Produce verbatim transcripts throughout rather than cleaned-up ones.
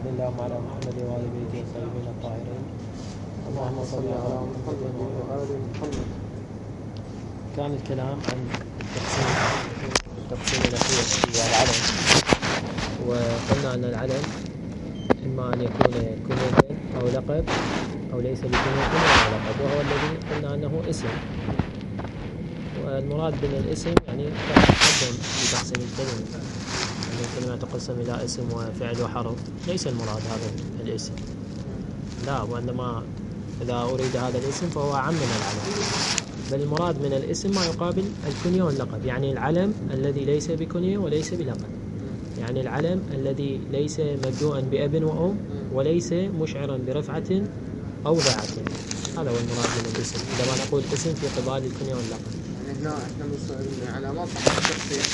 وصل اللهم على محمد وآل بيته الطيبين الطاهرين. اللهم صل على محمد وآل محمد. كان الكلام عن التقسيم التقسيم الأخير في العلم، وقلنا أن العلم إما أن يكون كنية أو لقب أو ليس بكنية ولا لقب، وهو الذي قلنا أنه اسم. والمراد بالاسم يعني تقدم في تقسيم الكلمة، يعني الكلمة تقسم إلى اسم وفعل وحرف، ليس المراد هذا الاسم، لا، وإنما إذا أريد هذا الاسم فهو أعم من العلم، بل المراد من الاسم ما يقابل الكنية واللقب. يعني العلم الذي ليس بكنية وليس بلقب، يعني العلم الذي ليس مبدوءا بأب وأم وليس مشعرا برفعة أو ضعة، هذا هو المراد من الاسم عندما نقول اسم في قبال الكنية واللقب. هنا احنا نوصل علامات التقسيم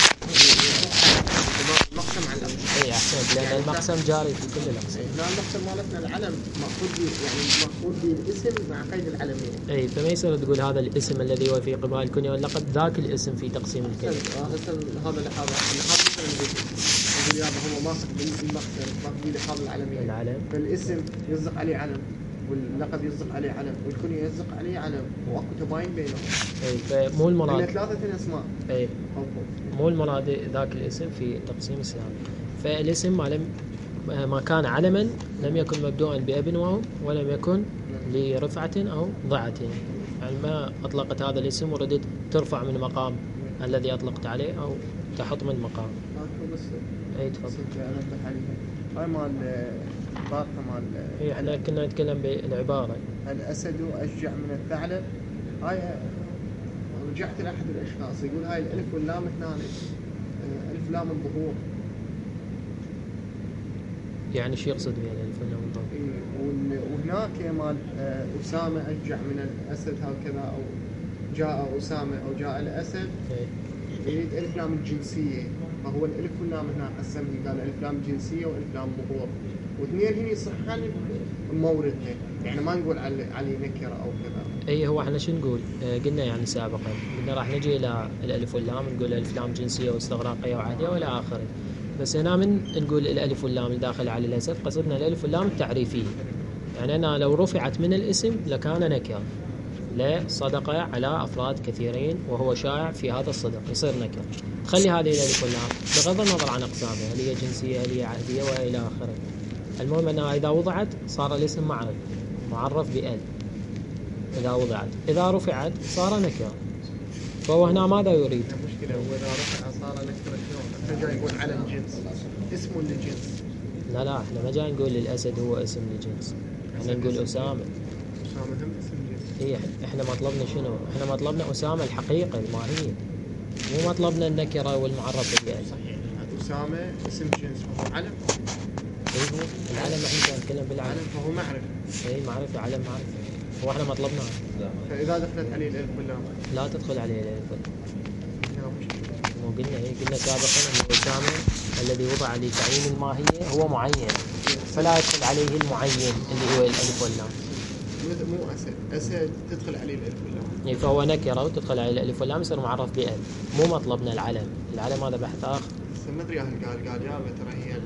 المقسم على الأمثلة. اي احسنت، لان المقسم جاري في كل الاقسام. هنا المقسم مالتنا العلم مأخوذ يعني مأخوذ بالاسم مع قيد العلمية. اي فما يصير تقول هذا الاسم الذي هو في قبال الكنية واللقب ذاك الاسم في تقسيم الكلمة. هسه هذا لهذا هذا مثلا يقول يابا هو ماخذ بالمقسم ماخذ لهذا العلمية. العلم فالاسم يصدق عليه علم، واللقب يصدق عليه علم، والكنية يصدق عليه علم، واكو تباين بينهم. اي فمو المراد ثلاثة اسماء. اي مو المراد ذاك الاسم في تقسيم السلام. فالاسم ما لم ما كان علما لم يكن مبدوءا بأب وأم ولم يكن لرفعة أو ضعة، يعني ما أطلقت هذا الاسم وردت ترفع من مقام الذي أطلقت عليه أو تحط من مقام. بس اي تفضل. انبه عليها هاي مال باقة مال. اي احنا كنا نتكلم بالعبارة الأسد أشجع من الثعلب. هاي رجعت لأحد الأشخاص يقول هاي الألف واللام هنا ألف لام الظهور، يعني شو يقصد بها الألف واللام الظهور؟ وهناك مال أسامة أشجع من الأسد هكذا، أو جاء أسامة أو جاء الأسد يريد ألف لام الجنسية، فهو الألف واللام هنا قسمه قال ألف لام جنسية وألف لام ظهور، واثنين هني يصحن موردنا، يعني ما نقول علي علي نكرة أو كذا. اي هو احنا شو نقول؟ آه قلنا يعني سابقا قلنا راح نجي الى الالف واللام نقول الف لام جنسيه واستغراقيه وعاديه والى اخره، بس هنا من نقول الالف واللام الداخله على الاسد قصدنا الالف واللام التعريفيه، يعني انا لو رفعت من الاسم لكان نكره، لا صدق على افراد كثيرين وهو شائع في هذا الصدق يصير نكره، تخلي هذه الالف واللام بغض النظر عن اقسامها هل هي جنسيه هل هي عهديه والى اخره. المهم انها اذا وضعت صار الاسم معرف معرف بال، إذا وضعت، إذا رفعت صار نكرة، فهو هنا ماذا يريد؟ المشكلة هو إذا رفع صار نكرة شلون؟ إحنا جاي نقول على الجنس اسم للجنس. لا لا إحنا ما جاي نقول الأسد هو اسم للجنس، إحنا نقول أسامة. أسامة هم اسم جنس. إيه إحنا مطلبنا شنو؟ إحنا مطلبنا أسامة الحقيقة الماهية، مو مطلبنا النكرة والمعرف بال. صحيح. أسامة اسم جنس فهو علم. إيه هو العلم إحنا نتكلم بالعلم. علم فهو معرفة. إيه معرفة علم معرفة. هو احنا مطلبنا فإذا دخلت عليه الألف واللام لا تدخل عليه الألف واللام. مو قلنا ايه قلنا سابقا أن الأسامة الذي وضع لتعيين الماهية هو معين، فلا يدخل عليه المعين اللي هو الألف واللام. مو أسد، أسد تدخل عليه الألف واللام. يعني فهو نكرة وتدخل عليه الألف واللام يصير معرف بأل، مو مطلبنا العلم، العلم هذا بحث آخر. بس ما أدري أهل قال قال جابه ترى هي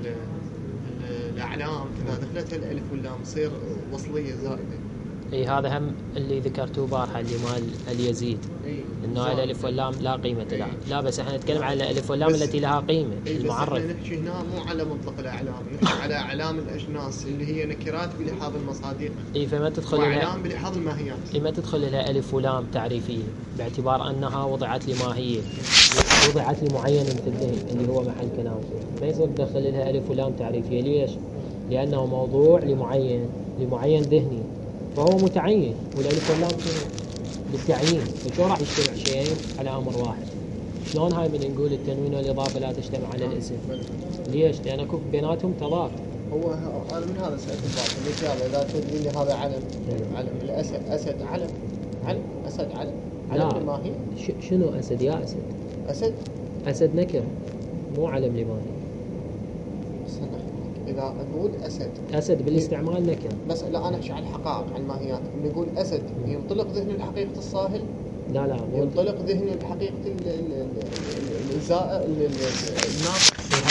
الأعلام إذا دخلتها الألف واللام تصير وصلية زائدة. اي هذا هم اللي ذكرتوه بارحه اللي مال اليزيد، انه الالف واللام لا قيمه لها، لا بس احنا نتكلم على الالف واللام التي لها قيمه المعرف. بس نحكي هنا مو على مطلق الاعلام، نحكي على اعلام الاجناس اللي هي نكرات بلحاظ المصادق. اي فما تدخل اعلام بلحاظ الماهيات. اي ما تدخل لها الف ولام تعريفيه باعتبار انها وضعت لماهيه، وضعت لمعين في الذهن اللي هو محل كلام، ما يصير تدخل لها الف ولام تعريفيه. ليش؟ لانه موضوع لمعين لمعين ذهني فهو متعين، والالف واللام بالتعيين، فشو راح يجتمع شيئين على امر واحد؟ شلون هاي من نقول التنوين والاضافه لا تجتمع على الاسم؟ ليش؟ لان اكو بيناتهم تضاد. هو انا من هذا سالت البعض ليش يلا اذا تقول لي هذا علم علم الاسد اسد علم علم اسد علم علم لماهي. شنو اسد يا اسد؟ اسد اسد نكر مو علم لماهي. إذا نقول أسد أسد بالاستعمال نكر، بس لا أنا أحكي عن الحقائق عن الماهيات. نقول أسد ينطلق ذهني لحقيقة الصاهل؟ لا لا ينطلق ذهني لحقيقة الزائر الناطق.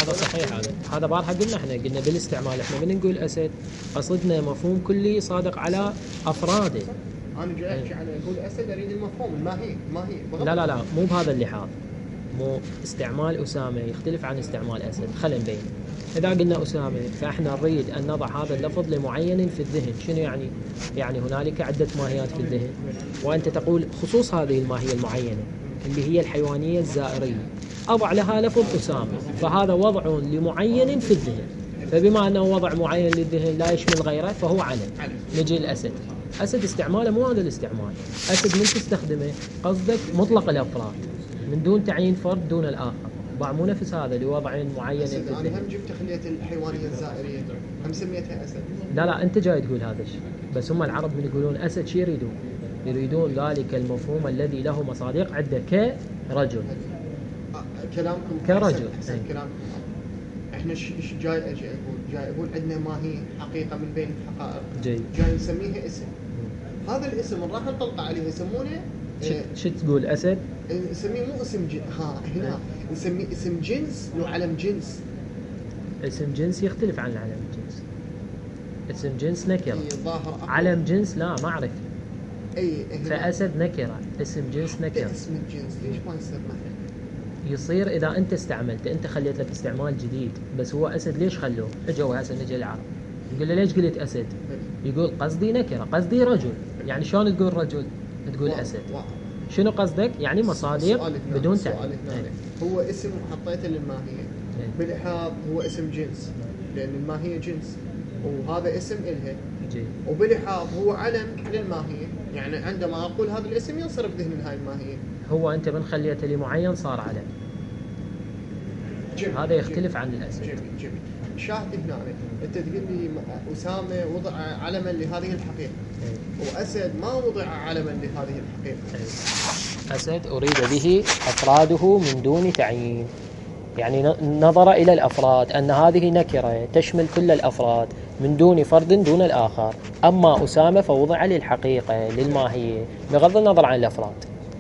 هذا صحيح. هذا هذا بارحه قلنا احنا قلنا بالاستعمال احنا من نقول اسد قصدنا مفهوم كلي صادق على افراده. انا جاي احكي على اقول اسد اريد المفهوم الماهي ماهي. لا لا لا مو بهذا اللحاظ. مو استعمال اسامه يختلف عن استعمال اسد. خلينا نبين. اذا قلنا اسامه فاحنا نريد ان نضع هذا اللفظ لمعين في الذهن. شنو يعني؟ يعني هنالك عده ماهيات في الذهن وانت تقول خصوص هذه الماهيه المعينه اللي هي الحيوانيه الزائريه اضع لها لفظ اسامه، فهذا وضع لمعين في الذهن. فبما انه وضع معين للذهن لا يشمل غيره فهو علم. نجي الاسد. اسد استعماله مو هذا الاستعمال. اسد من تستخدمه قصدك مطلق الافراد من دون تعيين فرد دون الاخر. ضع مو نفس هذا لوضع معين في الذهن. انا هم جبت تخليه الحيوانيه الزائريه هم سميتها اسد. لا لا انت جاي تقول هذا الشيء، بس هم العرب من يقولون اسد شي يريدون؟ يريدون ذلك المفهوم الذي له مصادق عده كرجل. كلامكم كرجل. حسن كلامكم. احنا ايش جاي اجي اقول؟ جاي اقول عندنا ما هي حقيقه من بين الحقائق. جاي, جاي نسميها اسم. هذا الاسم راح نطلق عليه يسمونه شو تقول اسد؟ نسميه مو اسم جن... ها هنا نسميه اسم جنس لو علم جنس. اسم جنس يختلف عن علم الجنس. اسم جنس نكره. الظاهر علم جنس لا ما اعرف. اي فاسد نكره، اسم جنس نكره. اسم الجنس ليش ما يصير معرفه؟ يصير اذا انت استعملته، انت خليت لك استعمال جديد، بس هو اسد ليش خلوه؟ اجوا هسه نجي العرب نقول له ليش قلت اسد؟ يقول قصدي نكره، قصدي رجل. يعني شلون تقول رجل؟ تقول واو اسد. واو. شنو قصدك؟ يعني مصادق بدون تعريف. هو اسم حطيته للماهيه. بالإحاط هو اسم جنس لان الماهيه جنس وهذا اسم إلها. وبالإحاط هو علم للماهيه، يعني عندما اقول هذا الاسم ينصرف ذهن هاي الماهيه. هو انت من خليته لمعين صار علم. جميل. هذا يختلف عن الاسد. جميل جميل. شاهد هنا انت تقول لي اسامه وضع علما لهذه الحقيقه. أي. واسد ما وضع علما لهذه الحقيقه. أي. اسد اريد به افراده من دون تعيين، يعني نظر الى الافراد ان هذه نكره تشمل كل الافراد من دون فرد دون الاخر. اما اسامه فوضع للحقيقه للماهيه بغض النظر عن الافراد.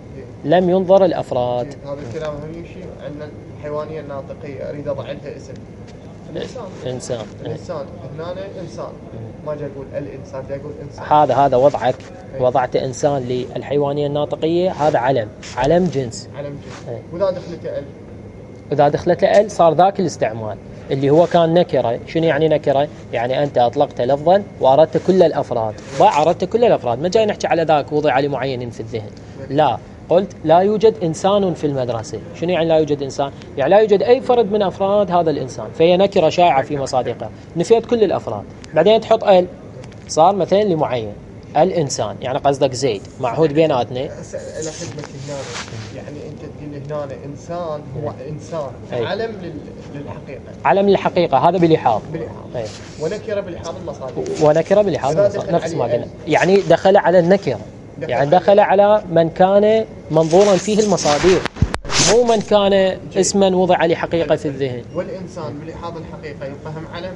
لم ينظر الافراد. هذا الكلام هم شيء عندنا الحيوانيه الناطقيه اريد اضع لها اسم. الانسان. انسان. الانسان هنا انسان. ما جاي اقول الانسان، جاي اقول انسان. هذا هذا وضعك. أي. وضعت انسان للحيوانيه الناطقيه، هذا علم، علم جنس. علم جنس. أي. واذا دخلت ال اذا دخلت ال صار ذاك الاستعمال اللي هو كان نكره. شنو يعني نكره؟ يعني انت اطلقت لفظا واردت كل الافراد، واردت كل الافراد، ما جاي نحكي على ذاك وضع لمعين في الذهن. لا، قلت لا يوجد انسان في المدرسه. شنو يعني لا يوجد انسان؟ يعني لا يوجد اي فرد من افراد هذا الانسان، فهي نكره شائعه في مصادقها، نفيت كل الافراد. بعدين تحط ال صار مثلا لمعين الانسان، يعني قصدك زيد معهود بيناتنا. الى خدمه هنا يعني انت تقول هنا انسان هو انسان. أي. علم للحقيقه. علم للحقيقه هذا بلحاظ. بلحاظ. ونكره بلحاظ المصادق. ونكره بلحاظ المصادق نفس ما قلنا، يعني دخل على النكره. دخل يعني دخل على من كان منظورا فيه المصادق، مو من كان اسما وضع لحقيقه في الذهن. والانسان بلحاظ الحقيقه يفهم علم.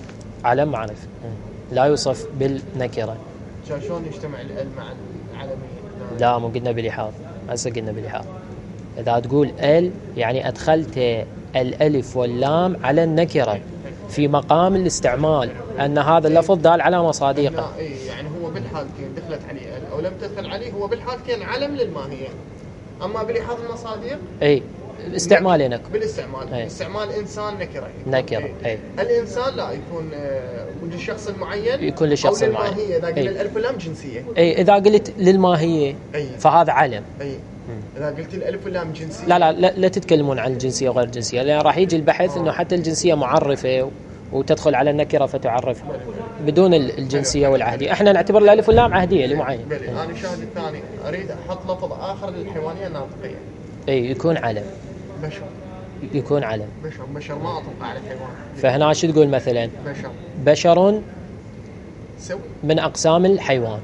علم معرفه لا يوصف بالنكره. شلون يجتمع العلم مع العلميه؟ لا مو قلنا بلحاظ، هسه قلنا بلحاظ. اذا تقول ال يعني ادخلت الالف واللام على النكره في مقام الاستعمال، ان هذا اللفظ دال على مصادقه. اي يعني هو بالحالتين دخلت عليه ال او لم تدخل عليه، هو بالحالتين علم للماهيه. اما بلحاظ المصادق اي استعمال نكره. بالاستعمال أي. استعمال انسان نكره. نكره اي. الانسان لا يكون للشخص المعين، يكون للشخص المعين. للماهيه اذا قلت الالف واللام جنسيه. اي اذا قلت للماهيه أي. فهذا علم. اي اذا قلت الالف واللام جنسيه. لا لا لا, لا تتكلمون عن الجنسيه وغير الجنسيه، لان راح يجي البحث آه. انه حتى الجنسيه معرفه وتدخل على النكره فتعرف بدون الجنسيه والعهديه. احنا نعتبر الالف واللام عهديه لمعين. بلي انا الشاهد الثاني اريد احط لفظ اخر للحيوانيه الناطقيه. اي يكون علم. بشر. يكون علم. بشر بشر ما اطلق على الحيوان. فهنا شو تقول مثلا؟ بشر. بشر سوي من اقسام الحيوان.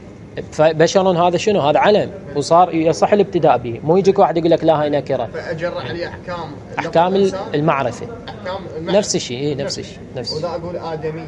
فبشر هذا شنو؟ هذا علم وصار يصح الابتداء به، مو يجيك واحد يقول لك لا هاي نكره. فاجر عليه احكام احكام المعرفه. احكام المعرفة. نفس الشيء اي نفس الشيء نفس. وذا اقول ادمي.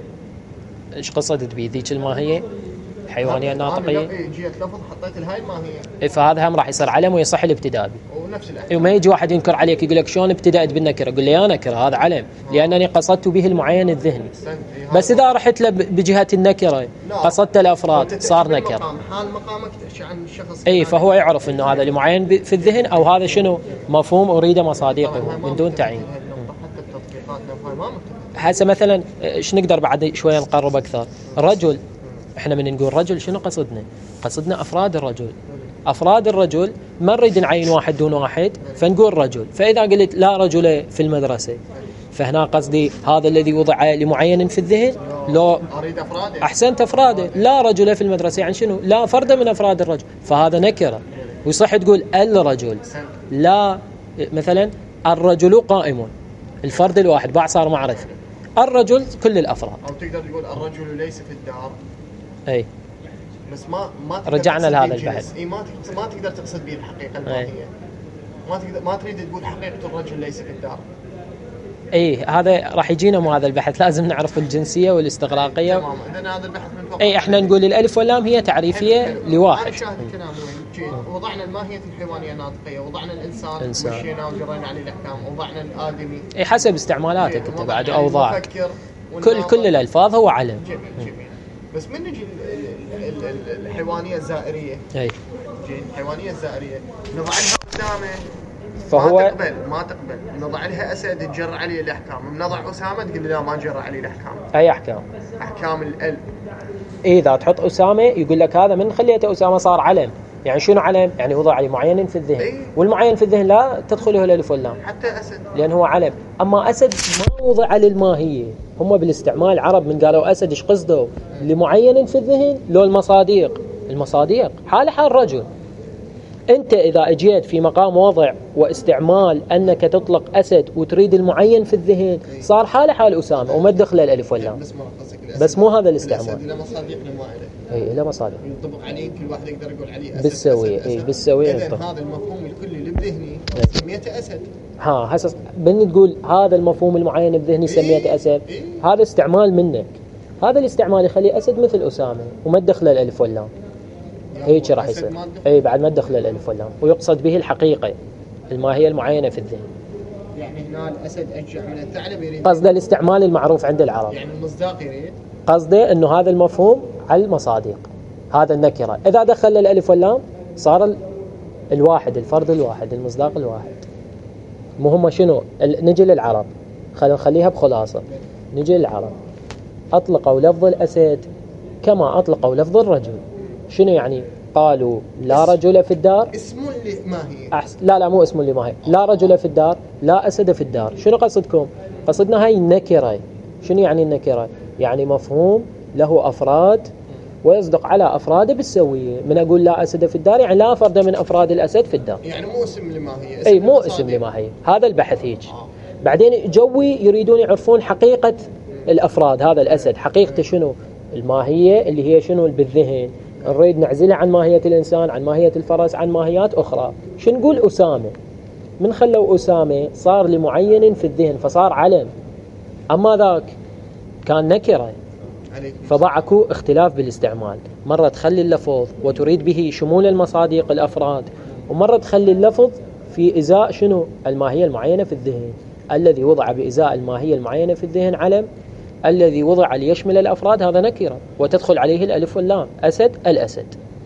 ايش قصدت بي ذيك الماهيه؟ الحيوانيه الناطقيه. انا جيت لفظ حطيت الهاي الماهيه. فهذا هم راح يصير علم ويصح الابتداء به. نفس الاحكام. وما يجي واحد ينكر عليك يقول لك شلون ابتدأت بالنكرة، قل لي يا نكرة هذا علم لأنني قصدت به المعين الذهني. بس إذا رحت له بجهة النكرة قصدت الأفراد صار نكرة. حال مقامك تحكي عن الشخص. أي فهو يعرف إنه هذا المعين في الذهن أو هذا شنو مفهوم أريد مصادقه من دون تعيين. حتى التطبيقات نفسها ما مكتوبة. هسه مثلا ايش نقدر بعد شويه نقرب اكثر. الرجل احنا من نقول رجل شنو قصدنا؟ قصدنا افراد الرجل. افراد الرجل ما نريد نعين واحد دون واحد فنقول رجل. فاذا قلت لا رجل في المدرسه فهنا قصدي هذا الذي وضع لمعين في الذهن لو اريد افراده. احسنت افراده. لا رجل في المدرسه يعني شنو؟ لا فرد من افراد الرجل فهذا نكره. ويصح تقول الرجل. لا مثلا الرجل قائم الفرد الواحد بعد صار معرفة. الرجل كل الأفراد. أو تقدر تقول الرجل ليس في الدار. أي. بس ما ما رجعنا لهذا البحث. إيه ما ما تقدر تقصد به الحقيقة الماهية. ما تقدر ما تريد تقول حقيقة الرجل ليس في الدار. اي هذا راح يجينا مو هذا البحث لازم نعرف الجنسيه والاستغراقيه. تمام اذا هذا البحث من فوق. اي احنا نقول الالف واللام هي تعريفيه لواحد. انا شاهد كلام وين وضعنا الماهيه الحيوانيه الناطقيه وضعنا الانسان إنسان. مشينا وجرينا عليه الاحكام وضعنا الادمي. اي حسب استعمالاتك انت بعد اوضاعك. كل والناظر. كل الالفاظ هو علم. جميل جميل. بس من نجي ال- ال- ال- الحيوانيه الزائريه. اي جيد الحيوانيه الزائريه نضع لها قدامه فهو ما تقبل ما تقبل نضع لها اسد تجر عليه الاحكام نضع اسامه تقول لي لا ما جر عليه الاحكام. اي احكام. احكام الالف. اذا تحط اسامه يقول لك هذا من خليته اسامه صار علم. يعني شنو علم؟ يعني وضع لمعين في الذهن. إيه؟ والمعين في الذهن لا تدخله الالف واللام حتى اسد لأنه هو علم. أما أسد ما وضع للماهية. هم بالاستعمال العرب من قالوا أسد إيش قصدوا؟ لمعين في الذهن لو المصاديق. المصاديق حال حال رجل. أنت إذا أجيت في مقام وضع واستعمال أنك تطلق أسد وتريد المعين في الذهن صار حال حال أسامة وما تدخل الألف واللام. بس, بس مو هذا الاستعمال. الاسد له مصادق له ما له. اي له مصادق. ينطبق عليه كل واحد يقدر يقول عليه اسد. بالسوية اي بالسوية. اذا هذا المفهوم الكلي للذهني سميته اسد. ها هسه بني تقول هذا المفهوم المعين الذهني سميته أسد. إيه؟ هذا استعمال منك. هذا الاستعمال يخلي أسد مثل أسامة وما تدخل الألف واللام. هيك راح يصير. اي بعد ما تدخل الألف واللام ويقصد به الحقيقة الماهية المعينة في الذهن. يعني هنا الاسد اشجع من الثعلب يريد. قصده الاستعمال المعروف عند العرب. يعني المصداق يريد. قصده انه هذا المفهوم على المصادق. هذا النكرة اذا دخل الألف واللام صار ال... الواحد الفرد الواحد المصداق الواحد. مو هم شنو ال... نجي للعرب. خلينا نخليها بخلاصة. نجي للعرب اطلقوا لفظ الاسد كما اطلقوا لفظ الرجل. شنو يعني؟ قالوا لا رجل في الدار. اسم لماهية. أحس... لا لا مو اسم لماهية. لا رجل في الدار لا أسد في الدار. شنو قصدكم؟ قصدنا هاي النكرة. شنو يعني النكرة؟ يعني مفهوم له أفراد ويصدق على أفراده بالسوية. من أقول لا أسد في الدار يعني لا فرد من أفراد الأسد في الدار. يعني مو اسم لماهية. أي مو اسم لماهية. هذا البحث هيك. آه. بعدين جوي يريدون يعرفون حقيقة الأفراد. هذا الأسد حقيقته شنو؟ الماهية اللي هي شنو بالذهن. نريد نعزله عن ماهية الإنسان عن ماهية الفرس عن ماهيات أخرى. شو نقول أسامة؟ من خلوا أسامة صار لمعين في الذهن فصار علم. أما ذاك كان نكرة فبعكو اختلاف بالاستعمال. مرة تخلي اللفظ وتريد به شمول المصادق الأفراد ومرة تخلي اللفظ في إزاء شنو الماهية المعينة في الذهن. الذي وضع بإزاء الماهية المعينة في الذهن علم. الذي وضع ليشمل الأفراد هذا نكرة وتدخل عليه الألف واللام. أسد الأسد.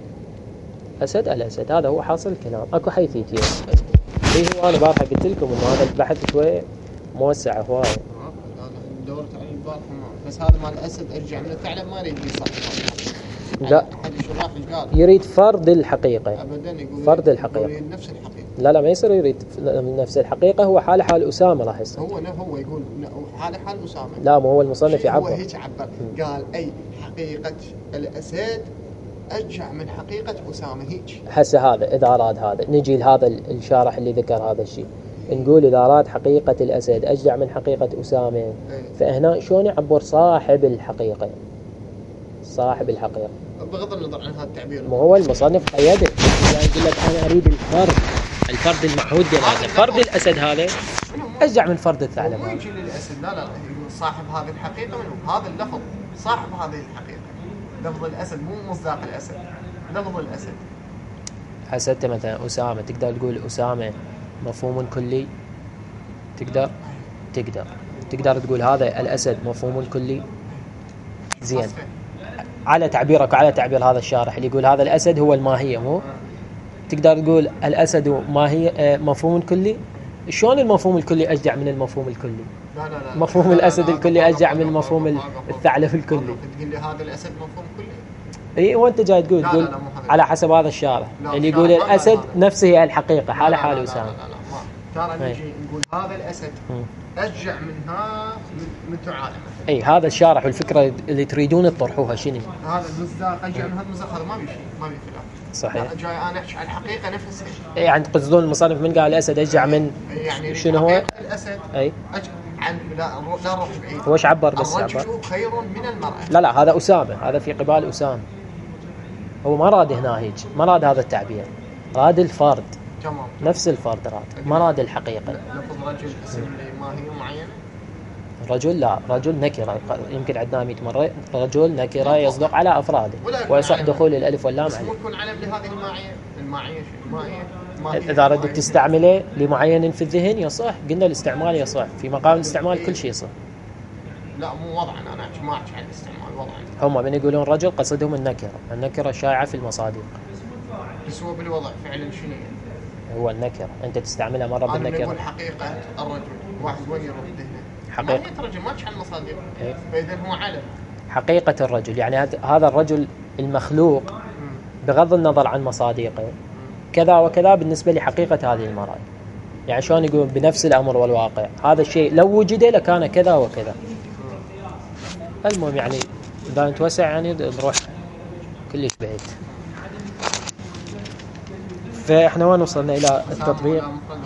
أسد الأسد. هذا هو حاصل الكلام. أكو حيثيتين. إيه هو أنا بارحة قلت لكم إنه هذا البحث شوي موسع هواي. أنا دورت على البارحة بس هذا مال الأسد أرجع من الثعلب ما يريد يصحح. لا يريد فرد الحقيقة. أبدا يقول فرد الحقيقة. يريد نفس الحقيقة. لا لا ما يصير يريد نفس الحقيقة. هو حال حال أسامة راح يصير. هو هو يقول حال حال أسامة. لا مو هو المصنف يعبر. هو هيك عبر قال أي حقيقة الأسد أرجع من حقيقة أسامة هيك. هسه هذا إذا أراد هذا نجي لهذا الشارح اللي ذكر هذا الشيء نقول إذا أراد حقيقة الأسد أجدع من حقيقة أسامة. أيه. فهنا شلون يعبر صاحب الحقيقة. صاحب الحقيقة بغض النظر عن هذا التعبير. ما هو المصنف قيده يعني يقول لك أنا أريد الفرد الفرد المعهود هذا. فرد الأسد هذا أجدع من فرد الثعلب. مو يجي للأسد لا لا يقول صاحب هذه الحقيقة منه هذا اللفظ صاحب هذه الحقيقة. لفظ الأسد مو مصداق الأسد. لفظ الأسد. حسيت مثلا أسامة تقدر تقول أسامة مفهوم كلي؟ تقدر تقدر تقدر تقول هذا الأسد مفهوم كلي؟ زين، على تعبيرك على تعبير هذا الشارح اللي يقول هذا الأسد هو الماهية، مو تقدر تقول الأسد ماهية مفهوم كلي؟ شلون المفهوم الكلي أشجع من المفهوم الكلي؟ لا لا لا مفهوم لا لا الأسد لا الكلي أشجع من مفهوم الثعلب الكلي. تقول لي هذا الأسد مفهوم كلي؟ اي وانت جاي تقول تقول على حسب هذا الشارح اللي يقول الأسد نفسه هي الحقيقة حال حال أسامة. لا لا لا ترى نجي نقول هذا الأسد أشجع منها من ثعالب. اي هذا الشارح والفكرة اللي تريدون تطرحوها شنو؟ هذا المصداق أشجع من هذا المصداق، هذا ما في شيء، ما في خلاف. صحيح. جاي أنا أحكي عن الحقيقة نفسها. اي يعني تقصدون المصنف من قال الأسد أشجع من يعني شنو هو؟ الأسد اي عن لا لا نروح بعيد. هوش عبر بس عبر. الرجل خير من المرأة. لا لا هذا أسامة، هذا في قبال أسامة. هو ما راد هنا هيك، ما راد هذا التعبير، راد الفرد. تمام. نفس الفرد راد، ما راد الحقيقة. لفظ رجل اسم لماهية معينة؟ رجل لا، رجل نكرة، يمكن عندنا مئة مرة رجل نكرة يصدق على أفراده ويصح دخول الألف واللام عليه. يكون علم لهذه الماهية، الماهية الماهية إذا ردت تستعمله لمعين في الذهن يصح، قلنا الاستعمال يصح، في مقام الاستعمال كل شيء يصح. لا مو وضعا، أنا أحكي ما أحكي عن الاستعمال، وضعا. هم من يقولون رجل قصدهم النكرة، النكرة شائعة في المصادق. بس هو بالوضع فعلا شنو هو النكرة، أنت تستعملها مرة بالنكرة. أنا نقول حقيقة الرجل، واحد وين يروح ذهنه؟ حقيقة الرجل ما أحكي عن المصادق، إيه؟ فإذا هو علم. حقيقة الرجل يعني هذا الرجل المخلوق بغض النظر عن مصادقه كذا وكذا بالنسبة لحقيقة هذه المرأة. يعني شلون يقول بنفس الأمر والواقع، هذا الشيء لو وجد لكان كذا وكذا. المهم يعني إذا نتوسع يعني نروح كلش بعيد. فإحنا وين وصلنا إلى التطبيق؟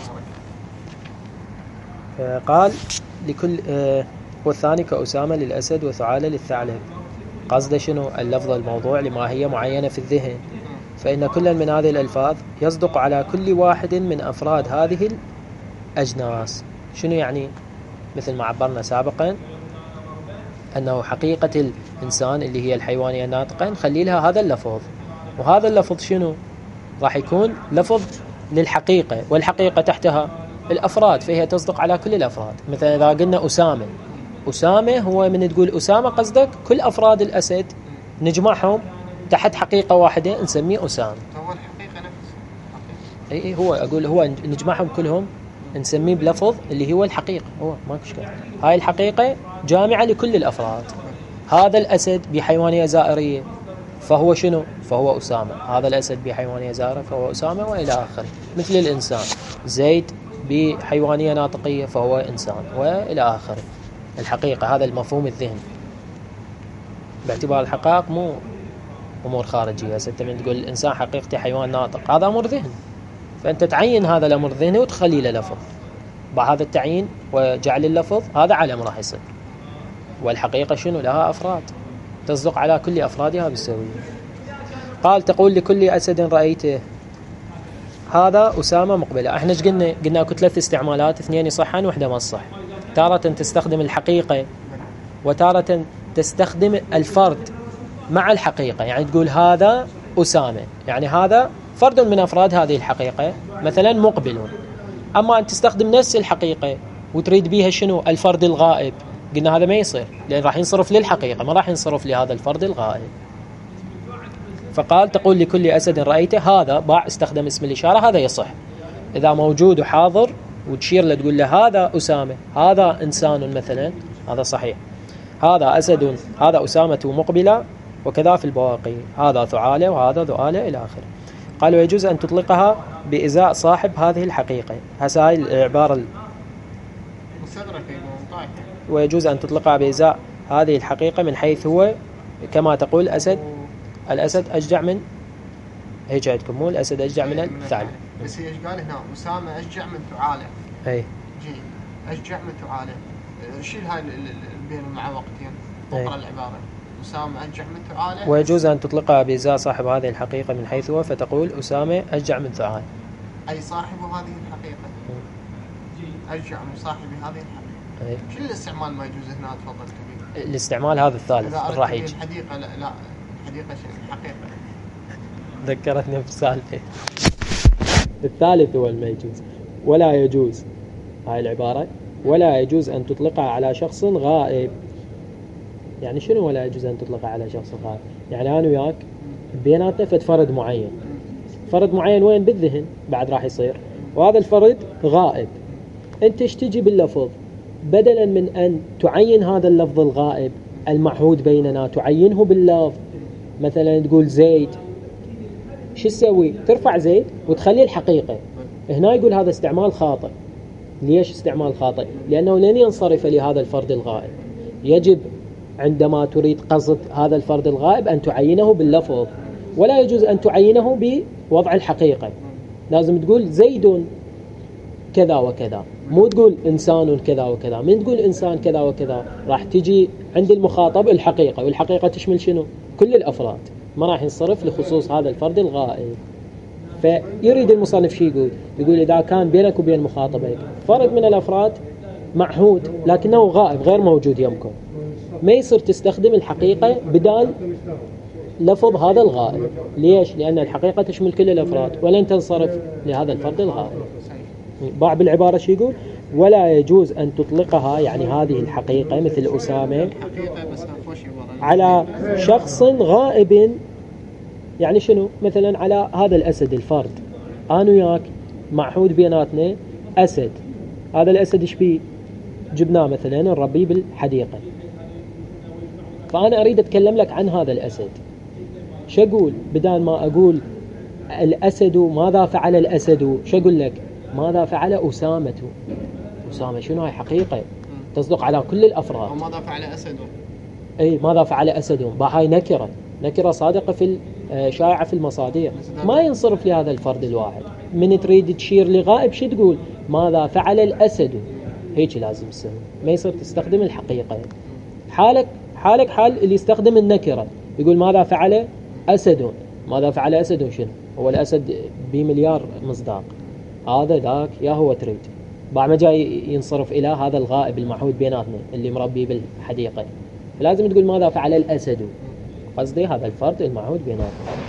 قال لكل آه والثاني كأسامة للأسد وثعالة للثعلب. قصد شنو؟ اللفظ الموضوع لماهية معينة في الذهن، فإن كل من هذه الألفاظ يصدق على كل واحد من أفراد هذه الأجناس. شنو يعني؟ مثل ما عبرنا سابقا أنه حقيقة الإنسان اللي هي الحيوانية الناطقة نخلي لها هذا اللفظ، وهذا اللفظ شنو؟ راح يكون لفظ للحقيقة، والحقيقة تحتها الأفراد، فهي تصدق على كل الأفراد. مثلا إذا قلنا أسامة، أسامة هو من تقول أسامة قصدك كل أفراد الأسد نجمعهم تحت حقيقة واحدة نسميه أسامة. هو الحقيقة نفسها. أي هو أقول هو نجمعهم كلهم نسميه بلفظ اللي هو الحقيقة، هو ما كشكل. هاي الحقيقة جامعة لكل الأفراد. هذا الأسد بحيوانية زائرية فهو شنو؟ فهو أسامة. هذا الأسد بحيوانية زائرة فهو أسامة وإلى آخره. مثل الإنسان، زيد بحيوانية ناطقية فهو إنسان وإلى آخره. الحقيقة هذا المفهوم الذهني، باعتبار الحقائق مو أمور خارجية. أنت من تقول الإنسان حقيقته حيوان ناطق، هذا أمر ذهني، فأنت تعين هذا الأمر الذهني وتخلي له لفظ. بعد هذا التعيين وجعل اللفظ هذا علم راح يصير. والحقيقة شنو؟ لها أفراد تصدق على كل أفرادها بالسوية. قال تقول لكل أسد رأيته، هذا أسامة مقبلة. احنا ايش قلنا؟ قلنا اكو ثلاث استعمالات، اثنين يصحن وحده ما تصح. تارة تستخدم الحقيقة وتارة تستخدم الفرد مع الحقيقة، يعني تقول هذا أسامة يعني هذا فرد من أفراد هذه الحقيقة، مثلا مقبل. أما أن تستخدم نفس الحقيقة وتريد بيها شنو؟ الفرد الغائب، قلنا هذا ما يصير، لأن راح ينصرف للحقيقة ما راح ينصرف لهذا الفرد الغائب. فقال تقول لكل أسد رأيته، هذا باع استخدم اسم الإشارة، هذا يصح إذا موجود وحاضر وتشير له تقول له هذا أسامة، هذا إنسان مثلا، هذا صحيح. هذا أسد، هذا أسامة مقبلة، وكذا في البواقي، هذا ثعالة وهذا ذؤالة إلى آخره. قال ويجوز أن تطلقها بإزاء صاحب هذه الحقيقة. هسه هاي العبارة ويجوز أن تطلقها بإزاء هذه الحقيقة من حيث هو كما تقول أسد، الأسد أشجع من، هيك عندكم مو الأسد أشجع من الثعلب. بس هي ايش قال هنا؟ أسامة أشجع من ثعالة. أي جي أشجع من ثعالة. شيل هاي بين المعوقتين اقرأ العبارة. أسامة أشجع من ثعالة. ويجوز أن تطلقها بإزاء صاحب هذه الحقيقة من حيث هو، فتقول أسامة أشجع من ثعالة. أي صاحب هذه الحقيقة. أشجع من صاحب هذه الحقيقة. أي. شو الاستعمال ما يجوز هنا؟ تفضل كبير. الاستعمال هذا الثالث راح يجي. الحديقة لا لا الحديقة شيء الحقيقة. ذكرتني بسالفة. الثالث هو ما يجوز. ولا يجوز، هاي العبارة ولا يجوز أن تطلقها على شخص غائب. يعني شنو ولا يجوز أن تطلقها على شخص غائب؟ يعني أنا وياك بيناتنا فد فرد معين، فرد معين وين بالذهن بعد راح يصير، وهذا الفرد غائب. أنت ايش تجي باللفظ؟ بدلا من أن تعين هذا اللفظ الغائب المعهود بيننا تعينه باللفظ، مثلا تقول زيد، شو تسوي؟ ترفع زيد وتخلي الحقيقة. هنا يقول هذا استعمال خاطئ. ليش استعمال خاطئ؟ لأنه لن ينصرف لهذا الفرد الغائب. يجب عندما تريد قصد هذا الفرد الغائب أن تعينه باللفظ، ولا يجوز أن تعينه بوضع الحقيقة. لازم تقول زيد كذا وكذا، مو تقول إنسان كذا وكذا. من تقول إنسان كذا وكذا راح تجي عند المخاطب الحقيقة، والحقيقة تشمل شنو؟ كل الأفراد، ما راح ينصرف لخصوص هذا الفرد الغائب. فيريد المصنف شي يقول؟ يقول إذا كان بينك وبين مخاطبك فرد من الأفراد معهود لكنه غائب غير موجود يمكن، ما يصير تستخدم الحقيقة بدال لفظ هذا الغائب. ليش؟ لأن الحقيقة تشمل كل الأفراد ولن تنصرف لهذا الفرد الغائب. باع بالعبارة شي يقول؟ ولا يجوز أن تطلقها، يعني هذه الحقيقة مثل أسامة، على شخص غائب. يعني شنو؟ مثلا على هذا الأسد الفرد، أنا وياك معهود بيناتنا أسد، هذا الأسد إيش بيه؟ جبناه مثلا نربيه بالحديقة، فأنا أريد أتكلم لك عن هذا الأسد. شو أقول؟ بدال ما أقول الأسد ماذا فعل الأسد، شو أقول لك؟ ماذا فعل أسامة. أسامة شنو؟ هاي حقيقة تصدق على كل الأفراد. وماذا فعل أسد؟ أي ماذا فعل أسد، هاي نكرة، نكرة صادقة في شائعة في المصادر، ما ينصرف لهذا الفرد الواحد. من تريد تشير لغائب شو تقول؟ ماذا فعل الأسد، هيك لازم تسوي، ما يصير تستخدم الحقيقة. حالك حالك حال اللي يستخدم النكرة، يقول ماذا فعل أسد. ماذا فعل أسد شنو؟ هو الأسد بمليار مصداق، هذا ذاك يا هو تريد. بعد ما جاي ينصرف إلى هذا الغائب المعهود بيناتنا اللي مربي بالحديقة، لازم تقول ماذا فعل الأسد، قصدي هذا الفرد المعهود بيناتنا.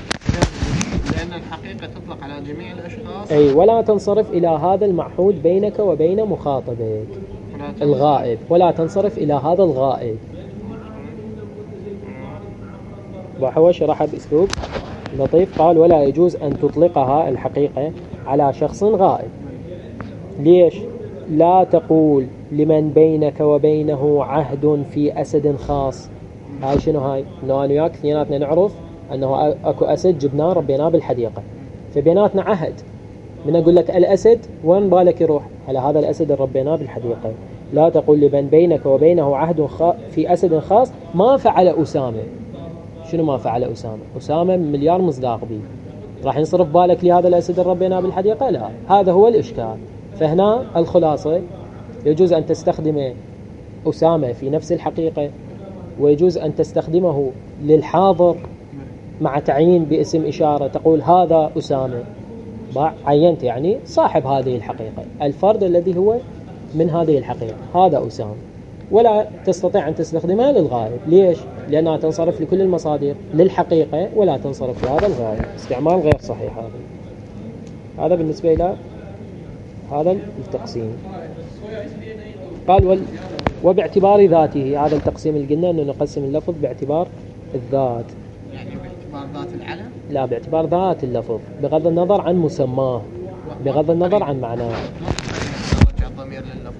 لأن الحقيقة تطلق على جميع الأشخاص. أي ولا تنصرف إلى هذا المعهود بينك وبين مخاطبك الغائب، ولا تنصرف إلى هذا الغائب. وهو شرح بأسلوب لطيف، قال ولا يجوز أن تطلقها الحقيقة على شخص غائب. ليش؟ لا تقول لمن بينك وبينه عهد في أسد خاص. هاي شنو هاي؟ إنه أنا وياك اثنيناتنا نعرف أنه أكو أسد جبناه ربيناه بالحديقة، فبيناتنا عهد. من أقول لك الأسد وين بالك يروح؟ على هذا الأسد اللي ربيناه بالحديقة. لا تقول لمن بينك وبينه عهد في أسد خاص ما فعل أسامة. شنو ما فعل أسامة؟ أسامة مليار مصداق بي، راح ينصرف بالك لهذا الأسد اللي ربيناه بالحديقة؟ لا، هذا هو الإشكال. فهنا الخلاصة يجوز أن تستخدم أسامة في نفس الحقيقة، ويجوز أن تستخدمه للحاضر مع تعيين باسم إشارة، تقول هذا أسامة، عينت يعني صاحب هذه الحقيقة، الفرد الذي هو من هذه الحقيقة هذا أسامة. ولا تستطيع أن تستخدمها للغائب. ليش؟ لأنها تنصرف لكل المصادر للحقيقة ولا تنصرف لهذا الغائب. استعمال غير صحيح هذا. هذا بالنسبة إلى هذا التقسيم. قال وال... وباعتبار ذاته، هذا التقسيم اللي قلنا أنه نقسم اللفظ باعتبار الذات. يعني باعتبار ذات العلم؟ لا، باعتبار ذات اللفظ بغض النظر عن مسماه، بغض النظر عن معناه. نرجع الضمير لللفظ